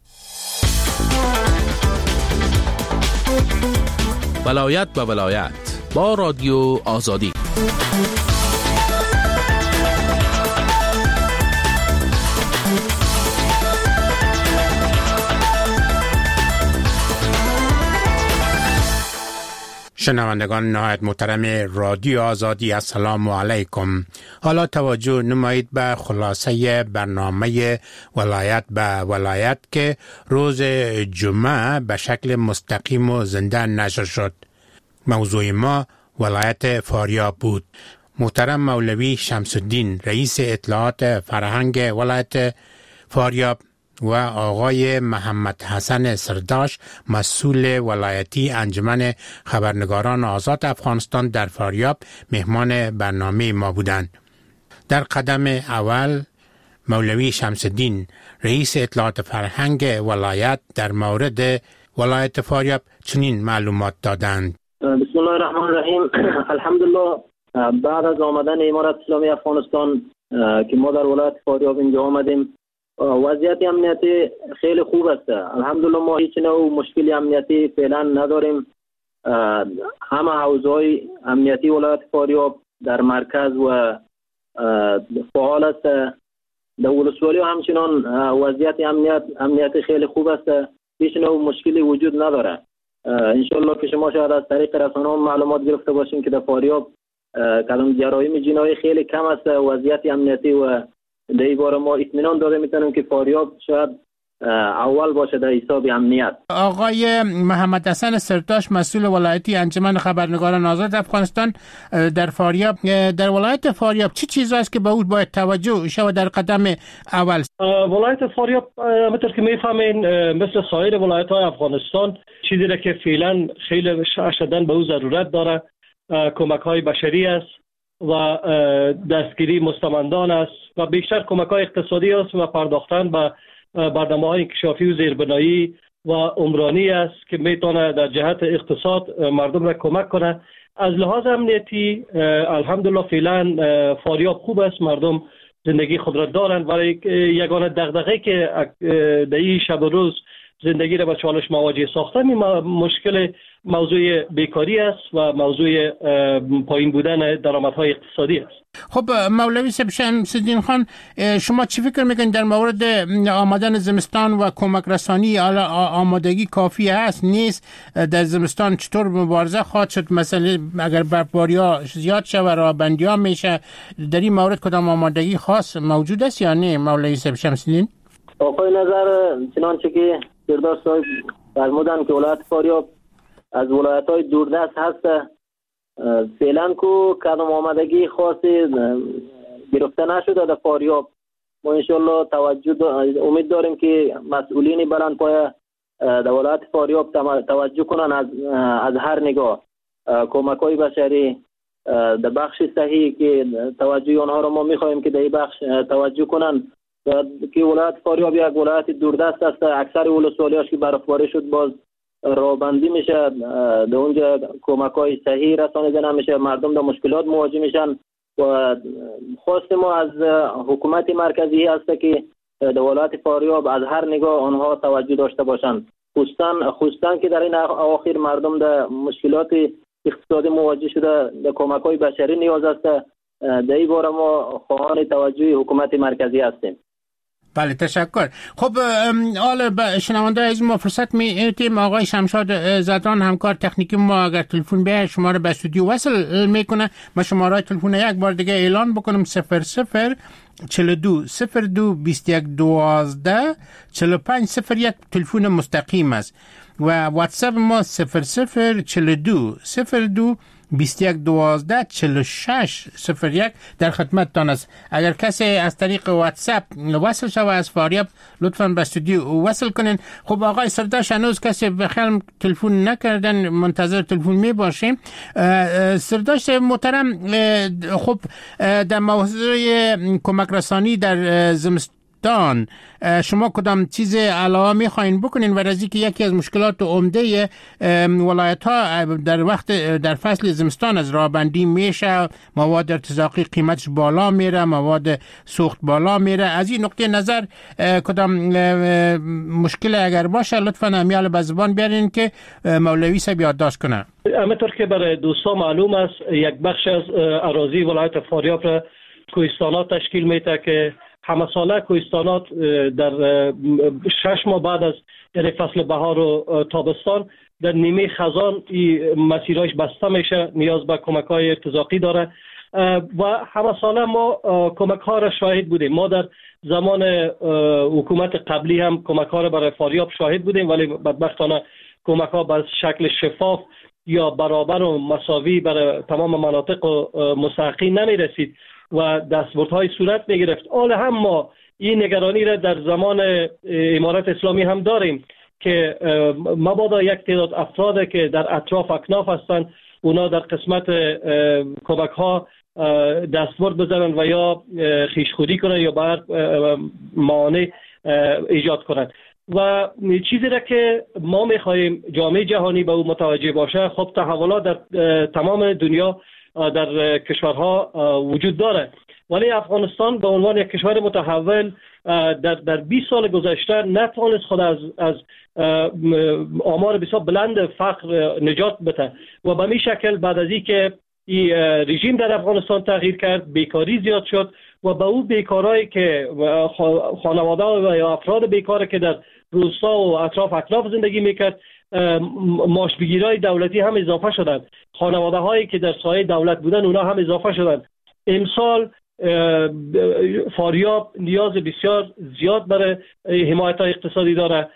ولایت به ولایت با رادیو آزادی. شنوندگان نهایت محترم رادیو آزادی، السلام علیکم. حالا توجه نمایید به خلاصه برنامه ولایت به ولایت که روز جمعه به شکل مستقیم و زنده نشر شد. موضوع ما ولایت فاریاب بود. محترم مولوی شمس الدین رئیس اطلاعات فرهنگ ولایت فاریاب و آقای محمد حسن سرداش مسئول ولایتی انجمن خبرنگاران آزاد افغانستان در فاریاب مهمان برنامه ما بودند. در قدم اول مولوی شمس الدین رئیس اطلاعات فرهنگ ولایت در مورد ولایت فاریاب چنین معلومات دادند. بسم الله الرحمن الرحیم. الحمدلله بعد از آمدن امارت اسلامی افغانستان که ما در ولایت فاریاب اینجا آمدیم، وضعیت امنیتی خیلی خوب است. الحمدلله ما هیچ نوع مشکلی امنیتی فعلا نداریم. همه حوزه‌های امنیتی ولایت فاریاب در مرکز و فعال است. در ولسوالی همچنان وضعیت امنیتی خیلی خوب است. هیچ نوع مشکلی وجود نداره. انشالله که شما شاید از طریق رسانه‌ها معلومات گرفته باشین که در فاریاب کدام جرایم جنایی خیلی کم است. وضعیت امنیتی و در این باره ما اطمینان داده میتونیم که فاریاب شاید اول باشه در حساب امنیت. آقای محمد حسن سرداش مسئول ولایتی انجمن خبرنگاران آزاد افغانستان در فاریاب، در ولایت فاریاب چه چیزی است که به او باید توجه شود در قدم اول؟ ولایت فاریاب همونطور که میفهمین مثل سایر ولایت‌های افغانستان چیزی را که فعلا خیلی شدیداً به او ضرورت داره کمک‌های بشری است و دستگیری مستمندان است و بیشتر کمک‌های اقتصادی است و پرداختن به برنامه‌های انکشافی و زیربنایی و عمرانی است که میتونه در جهت اقتصاد مردم را کمک کنه. از لحاظ امنیتی الحمدلله فعلا فاریاب خوب است، مردم زندگی خود را دارند، ولی یگانه دغدغه‌ای که در این شب و روز زندگی را به چالش مواجه ساخته مشکل موضوع بیکاری است و موضوع پایین بودن درآمدهای اقتصادی است. خب مولوی شمس الدین خان، شما چی فکر میکنید در مورد آمدن زمستان و کمک رسانی؟ آمادگی کافی هست نیست؟ در زمستان چطور مبارزه خواهد شد؟ مثلا اگر برفباری‌ها زیاد شه و راهبندی‌ها میشه، در این مورد کدام آمادگی خاص موجود است یا نه مولوی شمس الدین؟ آقای نظر چنانچه که سردار صاحب فرمودن که ولایت فاریاب از ولایت‌های دوردست هست، فعلا که کدام آمادگی خاصی گرفته نشده در فاریاب. ما انشالله امید داریم که مسئولین بلندپایه در ولایت فاریاب توجه کنن از هر نگاه، کمک‌های بشری در بخش صحیح که توجه آنها را ما می‌خواهیم که در این بخش توجه کنن که ولایت فاریاب یک ولایت دوردست است. اکثر ولسوالی‌هاش که برفباری شد باز راهبندی میشه، در اونجا کمک‌های صحیح رسانیده نمیشه، مردم در مشکلات مواجه میشن و خواست ما از حکومت مرکزی است که در ولایت فاریاب از هر نگاه آنها توجه داشته باشند، خصوصا که در این اواخر مردم در مشکلات اقتصادی مواجه شده، در کمک‌های بشری نیاز است. در این باره ما خواهان توجه حکومت مرکزی هستیم. بله تشکر. خب حالا شنونده از ما فرصت می‌دیم آقای شمشاد زدران همکار تکنیکی ما اگر تلفن به شما رو به استودیو وصل میکنه ما شماره تلفن یک بار دیگه اعلان بکنم 00 42 02 21 12 45 01 تلفن مستقیم است و واتساپ ما 00 42 02 21 12 46 01 در خدمتتان است. اگر کسی از طریق واتساپ وصل شود از فاریاب لطفاً به استودیو وصل کنین. خب آقای سرداشت هنوز کسی به خیلی تلفن نکردن، منتظر تلفن می باشیم. سرداشت محترم، خب در موضوع کمک رسانی در زمستان شما کدام چیز علاوه میخواین بکنین و از اینکه یکی از مشکلات عمده ولایت ها در فصل زمستان از راه-بندی میشه، مواد ارتزاقی قیمتش بالا میره، مواد سوخت بالا میره، از این نقطه نظر کدام مشکل اگر باشه لطفاً امیال به زبان بیارین که مولوی صاحب یادداشت کنه. همینطور که برای دوستان معلوم است یک بخش از اراضی ولایت فاریاب را کوهستانات تشکیل میده که همه ساله کوهستانات در 6 ماه بعد از یعنی فصل بهار و تابستان در نیمه خزان مسیرهایش بسته میشه، نیاز به کمک های ارتزاقی داره و همه ساله ما کمک ها را شاهد بودیم. ما در زمان حکومت قبلی هم کمک ها را برای فاریاب شاهد بودیم، ولی بدبختانه کمک ها به شکل شفاف یا برابر و مساوی برای تمام مناطق مستحقین نمی رسید و دستبردهای صورت می گرفت. حالا هم ما این نگرانی را در زمان امارت اسلامی هم داریم که مبادا یک تعداد افراد که در اطراف اکناف هستند اونا در قسمت کمک ها دستبرد بزنن و یا خویشخوری کنن یا بر معانه ایجاد کنن و چیزی را که ما میخواهیم جامعه جهانی به او متوجه باشه. خب تحولات در تمام دنیا در کشورها وجود داره، ولی افغانستان به عنوان یک کشور متحول در 20 سال گذشته نتوانست خود از آمار بسیار بلند فقر نجات بده و به این شکل بعد از اینکه این رژیم در افغانستان تغییر کرد بیکاری زیاد شد و به اون بیکارایی که خانواده و یا افراد بیکاری که در روستا و اطراف اکناف زندگی میکرد معاش بگیرای دولتی هم اضافه شدن، خانواده هایی که در سایه دولت بودن اونا هم اضافه شدن. امسال فاریاب نیاز بسیار زیاد برای حمایت اقتصادی داره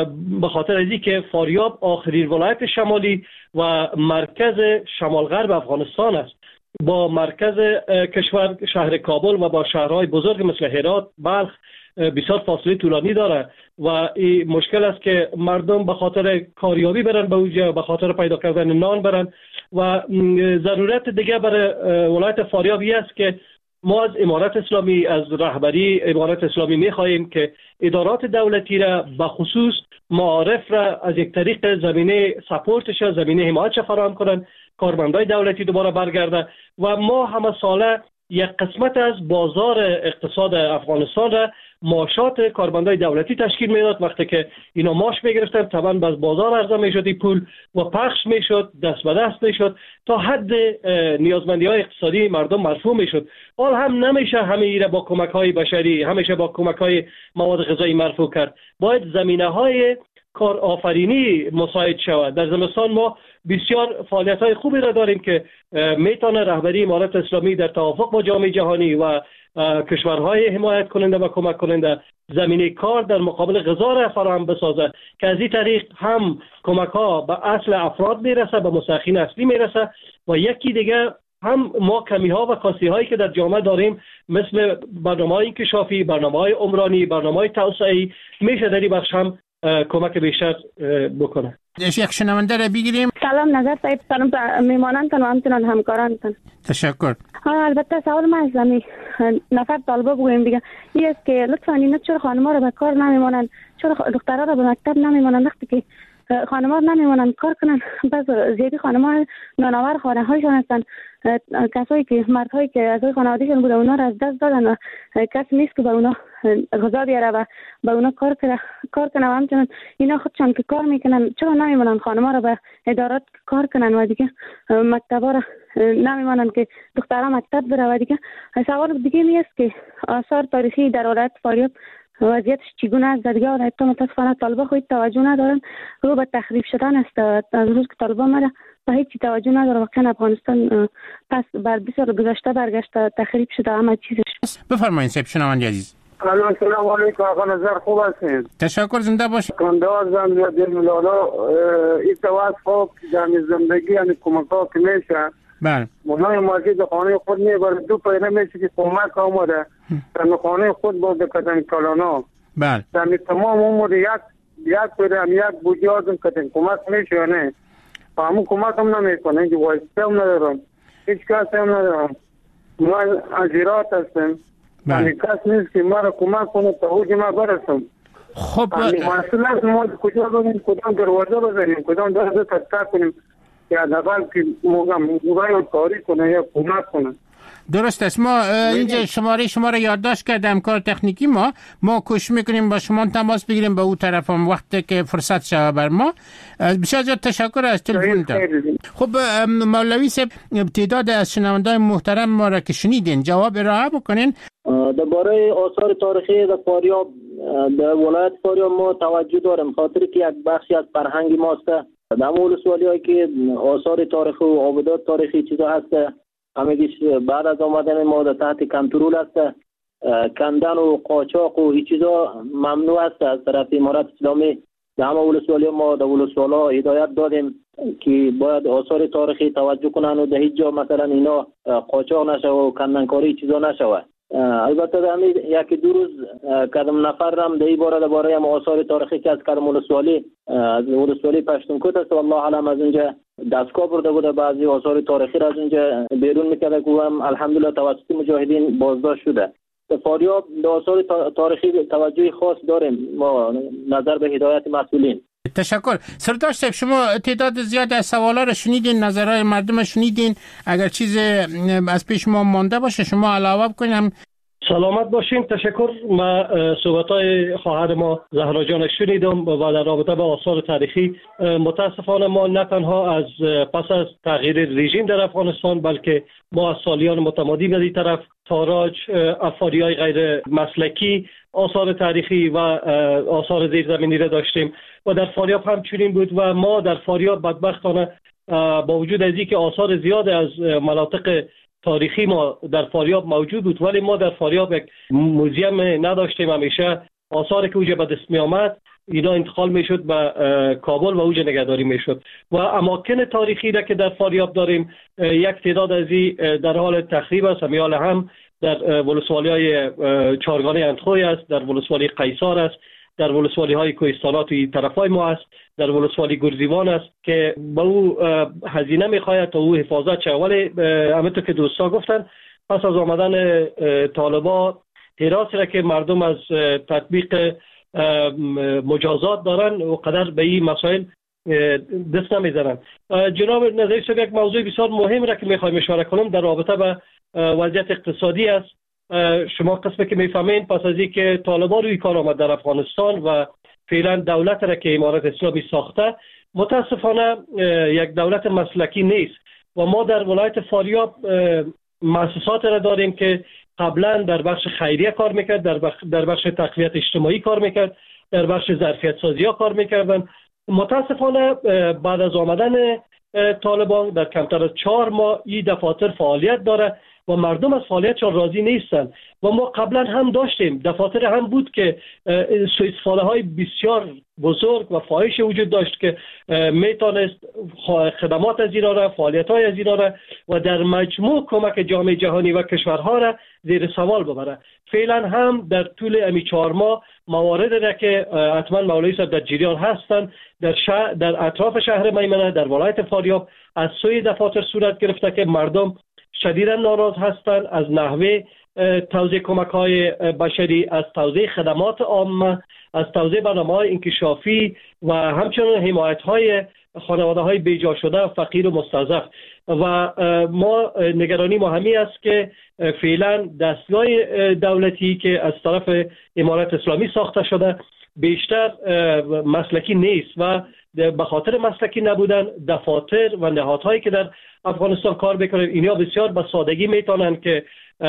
به خاطر از اینکه فاریاب آخرین ولایت شمالی و مرکز شمال غرب افغانستان است. با مرکز کشور شهر کابل و با شهرهای بزرگ مثل هرات، بلخ بسیار فاصله طولانی داره و این مشکل است که مردم به خاطر کاریابی برن به اونجا، به خاطر پیدا کردن نان برن و ضرورت دیگه برای ولایت فاریاب است که ما از امارت اسلامی، از رهبری امارت اسلامی می‌خواهیم که ادارات دولتی را به خصوص معارف را از یک طریق زمینه سپورتش، زمینه حمایتش فراهم کنن، کارمندای دولتی دوباره برگرده و ما همه ساله یک قسمت از بازار اقتصاد افغانستان را معاشات کارمندای دولتی تشکیل میداد. وقتی که اینا معاش میگرفتن طبعا باز بازار عرضه میشد این پول و پخش میشد، دست به دست میشد تا حد نیازمندی های اقتصادی مردم مرفوع میشد. حال هم نمیشه همه ایره با کمک های بشری، همیشه با کمک های مواد غذایی مرفوع کرد. باید زمینه های کار آفرینی مساعد شود. در زمستان ما بسیار فعالیت های خوبی را داریم که میتونه رهبری امارت اسلامی در توافق با جامعه جهانی و کشورهای حمایت کننده و کمک کننده زمینه کار در مقابل غذا را فراهم بسازد که از این طریق هم کمک ها به اصل افراد میرسه، به مستحقین اصلی میرسه و یکی دیگه هم ما کمی ها و کاستی هایی که در جامعه داریم مثل برنامه‌های انکشافی، برنامه‌های عمرانی، برنامه‌های توسعه‌ای میشه در این بخش هم کمک بیشتر بکنه. یک شنونده را بگیریم. سلام نظر صاحب، سلام میمانانتان و همچنان همکارانتان. تشکر. البته سوال ما از نفر طالبا بگویم دیگه این است که لطفا اینا چرا خانم‌ها را به کار نمیمانند، چرا دخترها را به مکتب نمیمانند؟ وقتی که خانم‌ها نمیمانند کار کنن، بس زیادی خانم‌ها نانآور خانه‌هایشان هستند، کسایی که مردهایی که از خانوادهشون بوده اونا را از دست دادن و کسی نیست که به اونا غذا بیاره و به اونا کار کنه و همچنان اینا خودشان که کار میکنن چرا نمیمونن خانم‌ها را به ادارات کار کنن و دیگه مکتبا را نمیمونن که دخترها مکتب بره و دیگه سوال دیگه میست که آثار تاریخی در ولایت فاریاب وضعیتش چگونه است؟ دیگه ولایت‌ها متاسفانه طالبا خود توجه ندارن، رو به تخریب شدن است. از روز که طالبا مره و هیچ توجه نداره. واقعا افغانستان پس بر 20 سال گذشته برگشته، تخریب شده همه چیزش. بفرمایید سیب شنوندی عزیز. السلام علیکم آقا نظر خوب هستید؟ تشکر، زنده باشید. کنداز زن دل مولانا این تواسط خوب در زندگی یعنی کمک‌ها که میشه. بله. مولای مسجد خانه خود میبره دو پیره میشه که کمک آمده در خانه خود با دکتن کلانا. بله. در تمام عمر یک پیره هم یک بودی آدم کتن کمک میشه یا نه؟ همون کمک هم نمیکنه، اینجا وایسته هم ندارم، هیچ کسی هم ندارم. من ازیرات هستم، یعنی کس نیست که ما را کمک کنه تا اوج ما برسم. خب مسئله ما کجا بریم، کدام دروازه بزنیم، کدام دروازه تک کنیم که حداقل که موقع کاری کنه یا کمک کنه. درست است. ما اینجا شما را یادداشت کردم کار تکنیکی ما کوشش میکنیم با شما تماس بگیریم به اون طرف هم وقتی که فرصت شود بر ما. بسیار زیاد تشکر از تلفنتان. خب مولوی صاحب، تعداد از شنوندگان محترم ما را که شنیدین جواب ارائه بکنین. درباره آثار تاریخی در فاریاب، در ولایت فاریاب ما توجه داریم، خاطر که یک بخشی از فرهنگ ماست. در ولسوالی‌هایی که آثار تاریخی و آبادات تاریخی چیزا هست، همگیش بعد از آمدن ما در تحت کنترل است. کندن و قاچاق و این چیزا ممنوع است. از طرف امارت اسلامی در همه ولسوالی‌ها ما در ولسوالی‌ها هدایت دادیم که باید آثار تاریخی توجه کنن و در هیچ جا مثلا اینا قاچاق نشه و کندنکاری چیزا نشود. البته در همین یکی دو روز کدام نفر هم در این باره هم آثار تاریخی که از کدام ولسوالی از ولسوالی پشتونکوت است والله علم از اینجا دستگاه برده بوده، بعضی آثار تاریخی را از اینجا بیرون میکرده که هم الحمدلله توسط مجاهدین بازداشت شده. در فاریاب در آثار تاریخی توجه خاص داریم ما نظر به هدایت مسئولین. تشکر. سردار صاحب، شما تعداد زیاد از سوالا را شنیدین، نظرهای مردم شنیدین. اگر چیز از پیش ما مانده باشه شما علاوه بکنیم. سلامت باشین. تشکر. ما صحبت‌های خواهر ما زهرا جان شنیدم و در رابطه با آثار تاریخی متاسفانه ما نه تنها از پس از تغییر رژیم در افغانستان بلکه ما از سالیان متمادی به این طرف تاراج، افاریای غیر مسلکی، آثار تاریخی و آثار زیرزمینی را داشتیم و در فاریاب هم چنین بود و ما در فاریاب بدبختانه با وجود از اینکه آثار زیاد از مناطق تاریخی ما در فاریاب موجود بود ولی ما در فاریاب یک موزیم نداشتیم. همیشه آثاری که اوجه به دست می آمد اینا انتقال می شد به کابل و اوجه نگهداری می شد و اماکن تاریخی را که در فاریاب داریم یک تعداد از این در حال تخریب است. همیال هم در ولسوالی های چارگانه اندخوی است، در ولسوالی قیصار است، در ولسوالی های کوهستانات و طرفای ما است، در ولسوالی گرزیوان است که با او هزینه میخواید تا او حفاظت شود. ولی همونطور که دوستا گفتن پس از آمدن طالبا حراسی را که مردم از تطبیق مجازات دارن و قدر به این مسائل دست نمیزنن. جناب نظری صاحب، یک موضوع بسیار مهم را که میخوایم اشاره کنم در رابطه به وضعیت اقتصادی است. شما قسمی که میفهمین پس از اینکه طالبان روی کار آمد در افغانستان و فعلا دولت را که امارت اسلامی ساخته متاسفانه یک دولت مسلکی نیست و ما در ولایت فاریاب مؤسسات را داریم که قبلا در بخش خیریه کار میکرد، در بخش تقویت اجتماعی کار میکرد، در بخش ظرفیت سازی ها کار میکردن. متاسفانه بعد از آمدن طالبان در کمتر از 4 ماه این دفاتر فعالیت داره و مردم از فعالیتشان راضی نیستن و ما قبلا هم داشتیم دفاتر هم بود که سوء استفاده های بسیار بزرگ و فاحش وجود داشت که میتونست خدمات از اینا را، فعالیت های از اینا را و در مجموع کمک جامعه جهانی و کشورها را زیر سوال ببره. فعلا هم در طول امی 4 ماه موارد را که حتما مولوی صاحب در جریان هستند در اطراف شهر میمنه در ولایت فاریاب از سوی دفاتر صورت گرفته که مردم شدیداً ناراض هستند از نحوه توزیع کمک‌های بشری، از توزیع خدمات عامه، از توزیع برنامه‌های انکشافی و همچنین حمایت‌های خانواده‌های بیجا شده فقیر و مستضعف. و ما نگرانی ما همین است که فعلا دستگاه دولتی که از طرف امارت اسلامی ساخته شده بیشتر مسلکی نیست و به خاطر مسلکی نبودن دفاتر و نهادهایی که در افغانستان کار بکنن اینا بسیار به سادگی میتونن که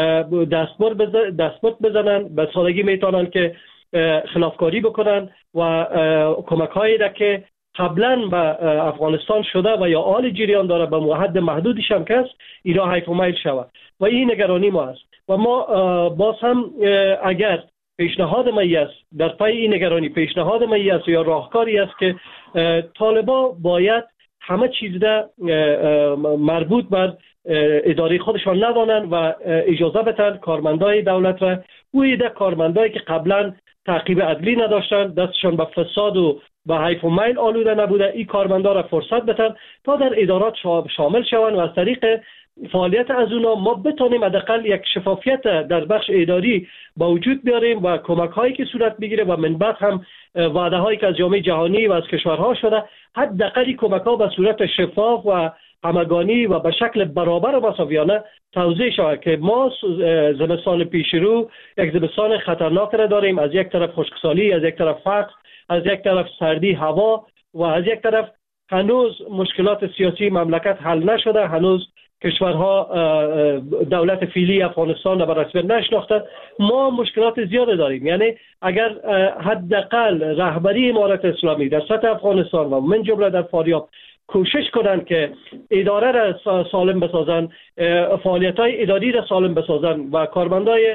دستمزد بزنن، به سادگی میتونن که خلافکاری بکنن و کمک هایی را که قبلا به افغانستان شده و یا آل جریان داره به حد محدودش هم کس اینا حیف و میل شود و این نگرانی ما است. و ما باز هم اگر پیشنهاد می است در پای این نگرانی پیشنهاد می است یا راهکاری است که طالبا باید همه چیز را مربوط بر اداره خودشان ندانند و اجازه بدن کارمندای دولت را اویده کارمندایی که قبلا تعقیب عدلی نداشتن دستشان به فساد و به حیف و میل آلوده نبوده این کارمندا را فرصت بدن تا در ادارات شامل شوند و از طریق فعالیت از اونا ما بتونیم حداقل یک شفافیت در بخش اداری با وجود بیاریم و کمک هایی که صورت بگیره و من بعد هم وعده هایی که از جامعه جهانی و از کشورها شده حداقل کمک ها به صورت شفاف و همگانی و به شکل برابر و مساویانه توزیع شود که ما زمستان پیش رو یک زمستان خطرناک را داریم. از یک طرف خشکسالی، از یک طرف فقر، از یک طرف سردی هوا و از یک طرف هنوز مشکلات سیاسی مملکت حل نشده، هنوز کشورها دولت فعلی افغانستان را به رسمیت نشناخته. ما مشکلات زیاده داریم. یعنی اگر حداقل رهبری امارت اسلامی در سطح افغانستان و من جمله در فاریاب کوشش کنند که اداره را سالم بسازن، فعالیت‌های اداری را سالم بسازن و کارمندای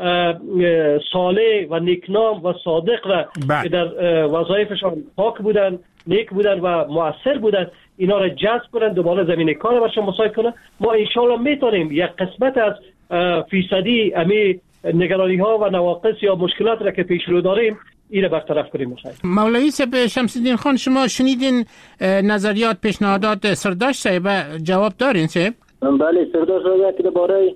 صالح و نیکنام و صادق را که در وظایفشان پاک بودن، نیک بودن و مؤثر بودن اینا را جذب کنن، دوباره زمینه کار برشان مساعد کنن. ما انشالله میتونیم یک قسمت از فیصدی امی نگرانی ها و نواقص یا مشکلات را که پیش رو داریم این را برطرف کنیم. مساعد مولوی صاحب شمس‌الدین خان، شما شنیدین نظریات پیشنهادات سرداشت صاحب، جواب دارین صاحب؟ بله، سرداشت صاحب که درباره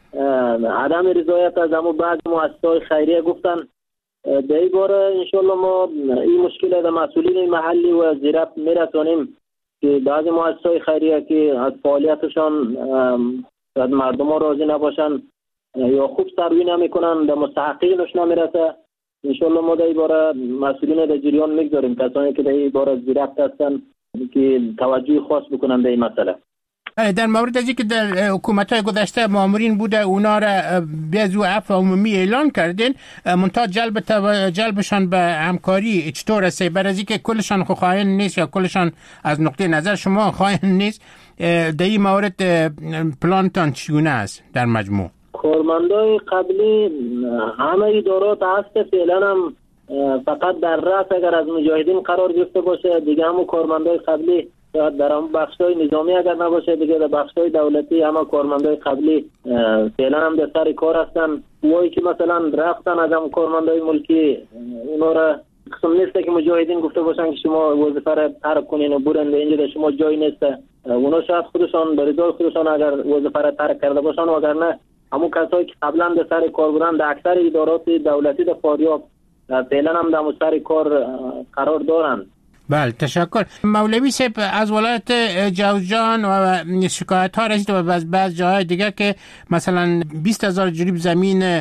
عدم رضایت از همون بعض مؤسسات خیریه گفتن در این باره انشالله ما این مشکل در مسئولین محلی و زیرت میرسانیم که بعضی مؤسسات خیریه که از فعالیتشان از مردم ها راضی نباشن یا خوب سروی نمیکنن در مستحقینش نمیرسه. انشالله ما در این باره مسئولین در جریان میگذاریم، کسانی که در این باره زیرت هستن که توجه خاص بکنن به این مسئله. در مورد از اینکه در حکومت‌های گذشته مامورین بوده اونا را به عفو عمومی اعلان کردین، منتها جلبشان به همکاری چطور است؟ برای اینکه کلشان خائن نیست یا کلشان از نقطه نظر شما خائن نیست، در این مورد پلانتان چگونه است در مجموع؟ کارمندای قبلی همه ادارات هست، فعلا هم فقط در رأس اگر از مجاهدین قرار گرفته باشه دیگه همون کارمندای قبلی در هم بخشای نظامی اگر نباشه دیگه در بخشای دولتی همه کارمندای قبلی فعلا هم در سر کار هستن. وایی که مثلا رفتن از هم کارمندای ملکی اونا را قسم نیسته که مجاهدین گفته باشن که شما وظیفه را ترک کنین و برند اینجا در شما جای نیسته. اونا شاید خودشان در رضای خودشان اگر وظیفه را ترک کرده باشن و اگر نه همون کسایی که قبلا در سر کار بودن در اکثر ادارات دولتی در فاریاب فعلا هم در سر کار قرار دارن. بله، تشکر. مولوی صاحب، از ولایت جوزجان و شکایت ها رسید و از بعض جاهای دیگه که مثلا 20,000 جریب زمین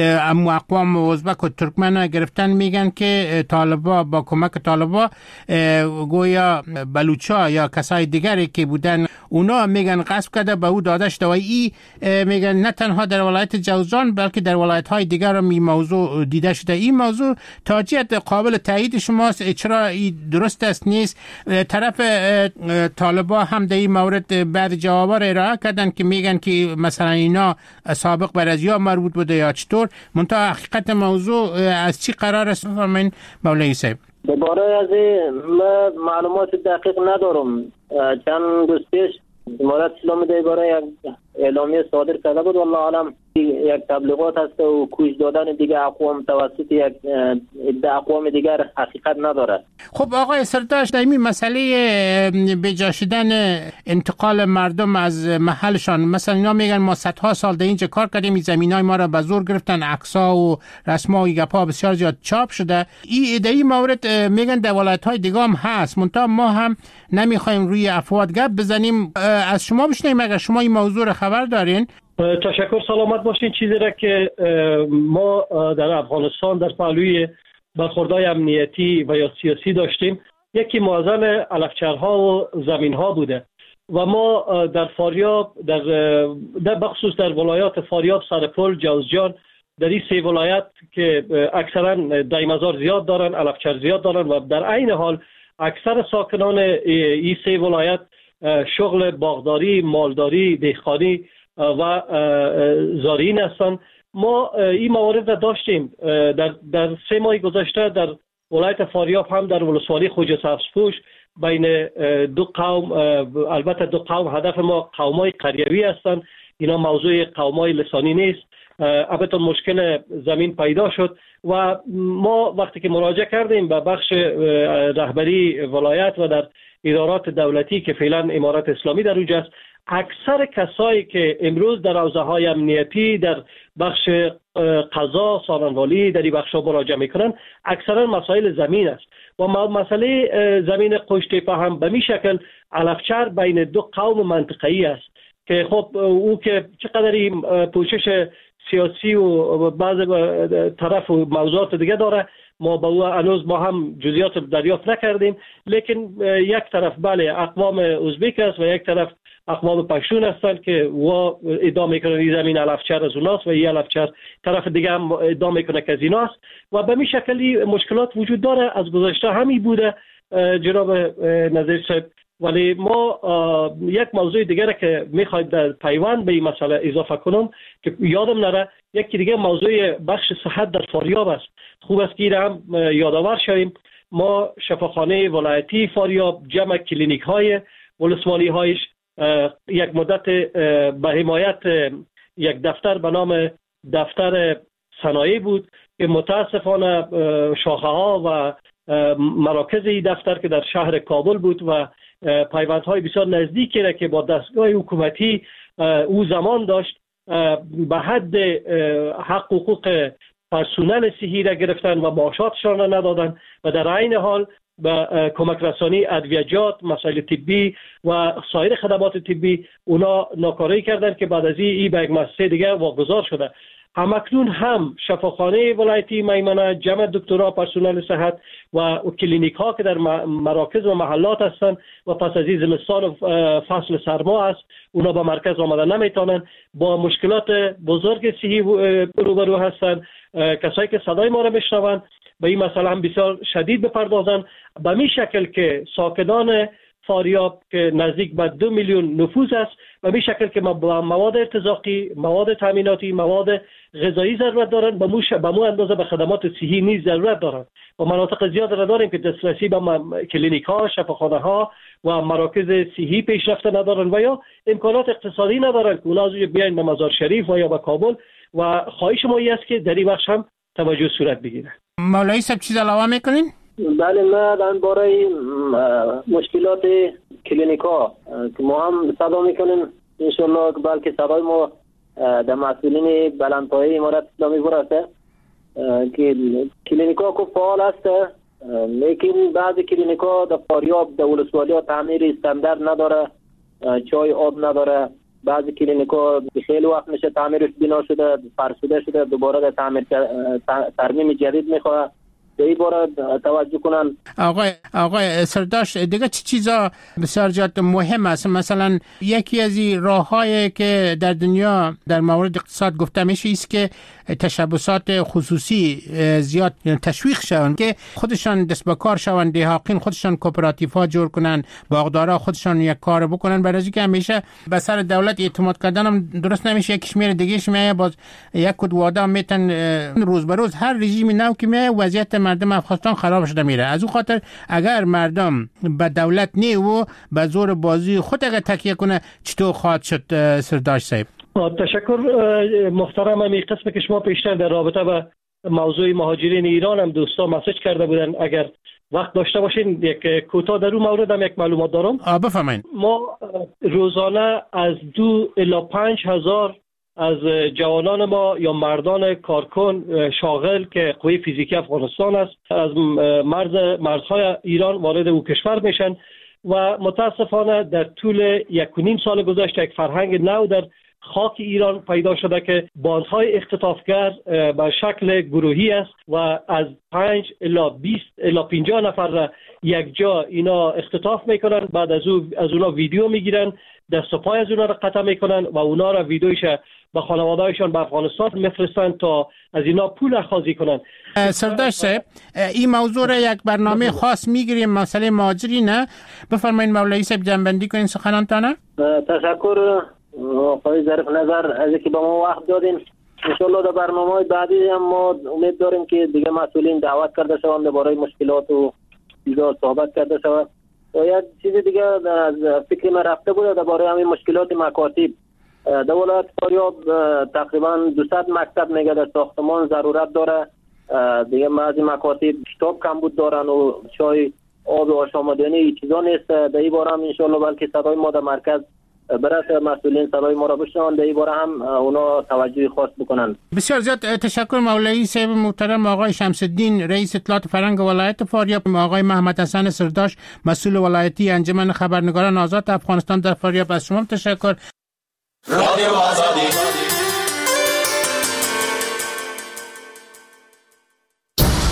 اقوام ازبک و ترکمن گرفتن، میگن که طالبا با کمک طالبا گویا بلوچا یا کسای دیگری که بودن اونا میگن غصب کرده به او داده شده و ای میگن نه تنها در ولایت جوزجان بلکه در ولایت های دیگر هم این موضوع دیده شده. این موضوع تا جهت قابل تایید شماست؟ چرا این درست است نیست؟ طرف طالبا هم در این مورد بعد جوابا را ارائه کردن که میگن که مثلا اینا سابق بر از یا مربوط بوده یا چطور، منتها حقیقت موضوع از چی قرار است فرمایین مولوی صاحب؟ درباره از معلومات دقیق ندارم. چند روز پیش امارت اسلامی درباره یک اعلامیه صادر کرده بود، والله عالم یک تبلیغات هست و کوش دادن دیگه اقوام توسط یک اقوام دیگر حقیقت نداره. خب آقای سرداشت، در این مسئله بجا شدن انتقال مردم از محلشان، مثلا اینا میگن ما صدها سال در اینجا کار کردیم، این زمینای ما را به زور گرفتن، عکس‌ها و رسم‌ها و گپ‌ها بسیار زیاد چاپ شده. این مورد میگن در ولایت‌های دیگه هم هست، منتها ما هم نمیخوایم روی افواد گپ بزنیم. از شما بشنویم اگر شما این موضوع را خبر دارین. تشکر، سلامت باشین. چیزی را که ما در افغانستان در پهلوی برخوردهای امنیتی و یا سیاسی داشتیم، یکی معضل علفچرها و زمینها بوده و ما در فاریاب در بخصوص در ولایات فاریاب، سرپل، جوزجان، در این سه ولایت که اکثرا دایمزار زیاد دارن، علفچر زیاد دارن و در عین حال اکثر ساکنان این سه ولایت شغل باغداری، مالداری، دهقانی و زارعین هستند. ما این موارد را داشتیم در 3 ماه گذشته در ولایت فاریاب، هم در ولسوالی خوجه سبزپوش، بین دو قوم، البته دو قوم، هدف ما قومای قریوی هستند، اینا موضوع قومای لسانی نیست. البته مشکل زمین پیدا شد و ما وقتی که مراجعه کردیم به بخش رهبری ولایت و در ادارات دولتی که فعلا امارت اسلامی در اونجا است، اکثر کسایی که امروز در حوزه‌های امنیتی، در بخش قضا، سالنوالی، در این بخش‌ها مراجعه میکنن، اکثرا مسائل زمین است و مسئله زمین قشتیپه هم به می شکل علفچر بین دو قوم منطقه‌ای است که خب او که چقدر پوشش سیاسی و بعض طرف و موضوعات دیگه داره، ما با او هنوز ما هم جزئیات دریافت نکردیم، لیکن یک طرف بله اقوام ازبک است و یک طرف اقوام پشتون هستند که و ادعا میکنن این زمین علفچر از اوناست و این علفچر طرف دیگه هم ادعا میکنه که از ایناست و به می شکلی مشکلات وجود داره. از گذشته همی بوده جناب نظیر صاحب، ولی ما یک موضوع دیگر که میخواید در پیوند به این مسئله اضافه کنم که یادم نره، یکی دیگه موضوع بخش صحت در فاریاب است. خوب است که هم یادآور شویم. ما شفاخانه ولایتی فاریاب جمع کلینیک های ولسوالی هایش یک مدت به حمایت یک دفتر به نام دفتر صنایع بود که متاسفانه شاخه ها و مراکز این دفتر که در شهر کابل بود و پیوندهای بسیار نزدیکی را که با دستگاه حکومتی او زمان داشت، به حد حقوق پرسونل صحی را گرفتن و معاشاتشان را ندادن و در عین حال به کمک رسانی ادویجات، مسائل طبی و سایر خدمات طبی اونا ناکاری کردند که بعد از این به یک مؤسسه دیگر واگذار شده. همکنون هم شفاخانه ولایتی میمنه جمع دکترها، پرسونل صحت و کلینیک ها که در مراکز و محلات هستند و پس از این زمستان و فصل سرما است، اونا به مرکز آمدن نمیتونن، با مشکلات بزرگ صحی روبرو هستند. کسایی که صدای ما را میشنوند به این مسئله هم بسیار شدید بپردازند، به می شکل که ساکنان فاریاب که نزدیک به 2 میلیون نفوس است و به شکل که مواد ارتزاقی، مواد تامیناتی، مواد غذایی ضرورت دارند، به مو اندازه به خدمات صحی نیز ضرورت دارند و مناطق زیاد را داریم که دسترسی به کلینیک ها، شفاخانه ها و مراکز صحی پیشرفته ندارند و یا امکانات اقتصادی ندارند که اونا بیاین به مزار شریف و یا به کابل و خواهش ما است که در این بخش هم توجه صورت بگیره. مولوی صاحب چیز علاوه میکنین؟ بله، ما در باره مشکلات کلینیکا که ما هم صدا میکنیم انشالله بلکه صدای ما در مسئولین بلندپایه امارت اسلامی برسه که کلینیکا خوب فعال است، لیکن بعضی کلینیکا در فاریاب در ولسوالی ها تعمیر استاندارد نداره، چای آب نداره. بعضی کلینیکا خیلی وقت میشه تعمیرش بنا شده، فرسوده شده، دوباره در ترمیم جدید میخواه. به این باره توجه کنن. آقای سرداشت، دیگه چه چیزا بسیار زیاد مهم است؟ مثلا یکی از این راه‌هایی که در دنیا در مورد اقتصاد گفته میشه است که تشبثات خصوصی زیاد تشویق شوند که خودشان دست به کار شوند، دهقان خودشان کوپراتیف ها جور کنن، باغدارا خودشان یک کار بکنن، برای اینکه همیشه به سر دولت اعتماد کردن هم درست نمیشه. یکیش میره دیگهش میاد، باز یک کد وعده میتن روز به روز هر رژیم نو که میاد وضعیت مردم افغانستان خراب شده میره. از اون خاطر اگر مردم به دولت و به زور بازی خود اگر تکیه کنه چطور خواهد شد سرداشت صاحب؟ تشکر محترم. این قسم که شما پیشتر در رابطه با موضوع مهاجرین ایران هم دوستا مسیج کرده بودن، اگر وقت داشته باشین یک کوتاه در اون مورد هم یک معلومات دارم. بفرمایید. ما روزانه از 2 الی 5 هزار از جوانان ما یا مردان کارکن شاغل که قوه فیزیکی افغانستان است از مرزهای ایران وارد او کشور میشن و متاسفانه در طول 1.5 سال گذشته یک فرهنگ نو در خاک ایران پیدا شده که باندهای اختطافگر به شکل گروهی است و از 5 الی 20 الی 50 نفر را یک جا اینا اختطاف میکنن، بعد از اونا ویدیو میگیرن، دست و پای از اونا را قطع میکنن و اونا را ویدیوش به خانواده‌هایشان به افغانستان میفرستن تا از اینا پول اخاذی کنن. سردار صاحب این موضوع را یک برنامه خاص میگیریم، مسئله مهاجری نه. بفرمایید مولوی صاحب جنبندی کنین سخنانتانه. تشکر آقای ظریف نظر از اینکه به ما وقت دادین. انشالله در برنامه‌های بعدی هم ما امید داریم که دیگه مسئولین دعوت کرده شوند درباره مشکلات و چیزا صحبت کرده شود. و یک چیز دیگه از فکر من رفته بود درباره همین مشکلات مکاتب. در ولایت فاریاب تقریبا 200 مکتب میگه در ساختمان ضرورت داره. دیگه بعضی مکاتب کتاب کمبود دارن و چای آب آشامیدنی چیزا نیست. در این باره هم انشالله بلکه صدای ما در مرکز برای مسئولین صدای ما را بشنوند، در این باره هم اونا توجه خاص بکنند. بسیار زیاد تشکر مولوی صاحب محترم، آقای شمس الدین رئیس اطلاعات فرهنگ ولایت فاریاب، آقای محمد حسن سرداش مسئول ولایتی انجمن خبرنگاران آزاد افغانستان در فاریاب. از شما تشکر. رادیو آزادی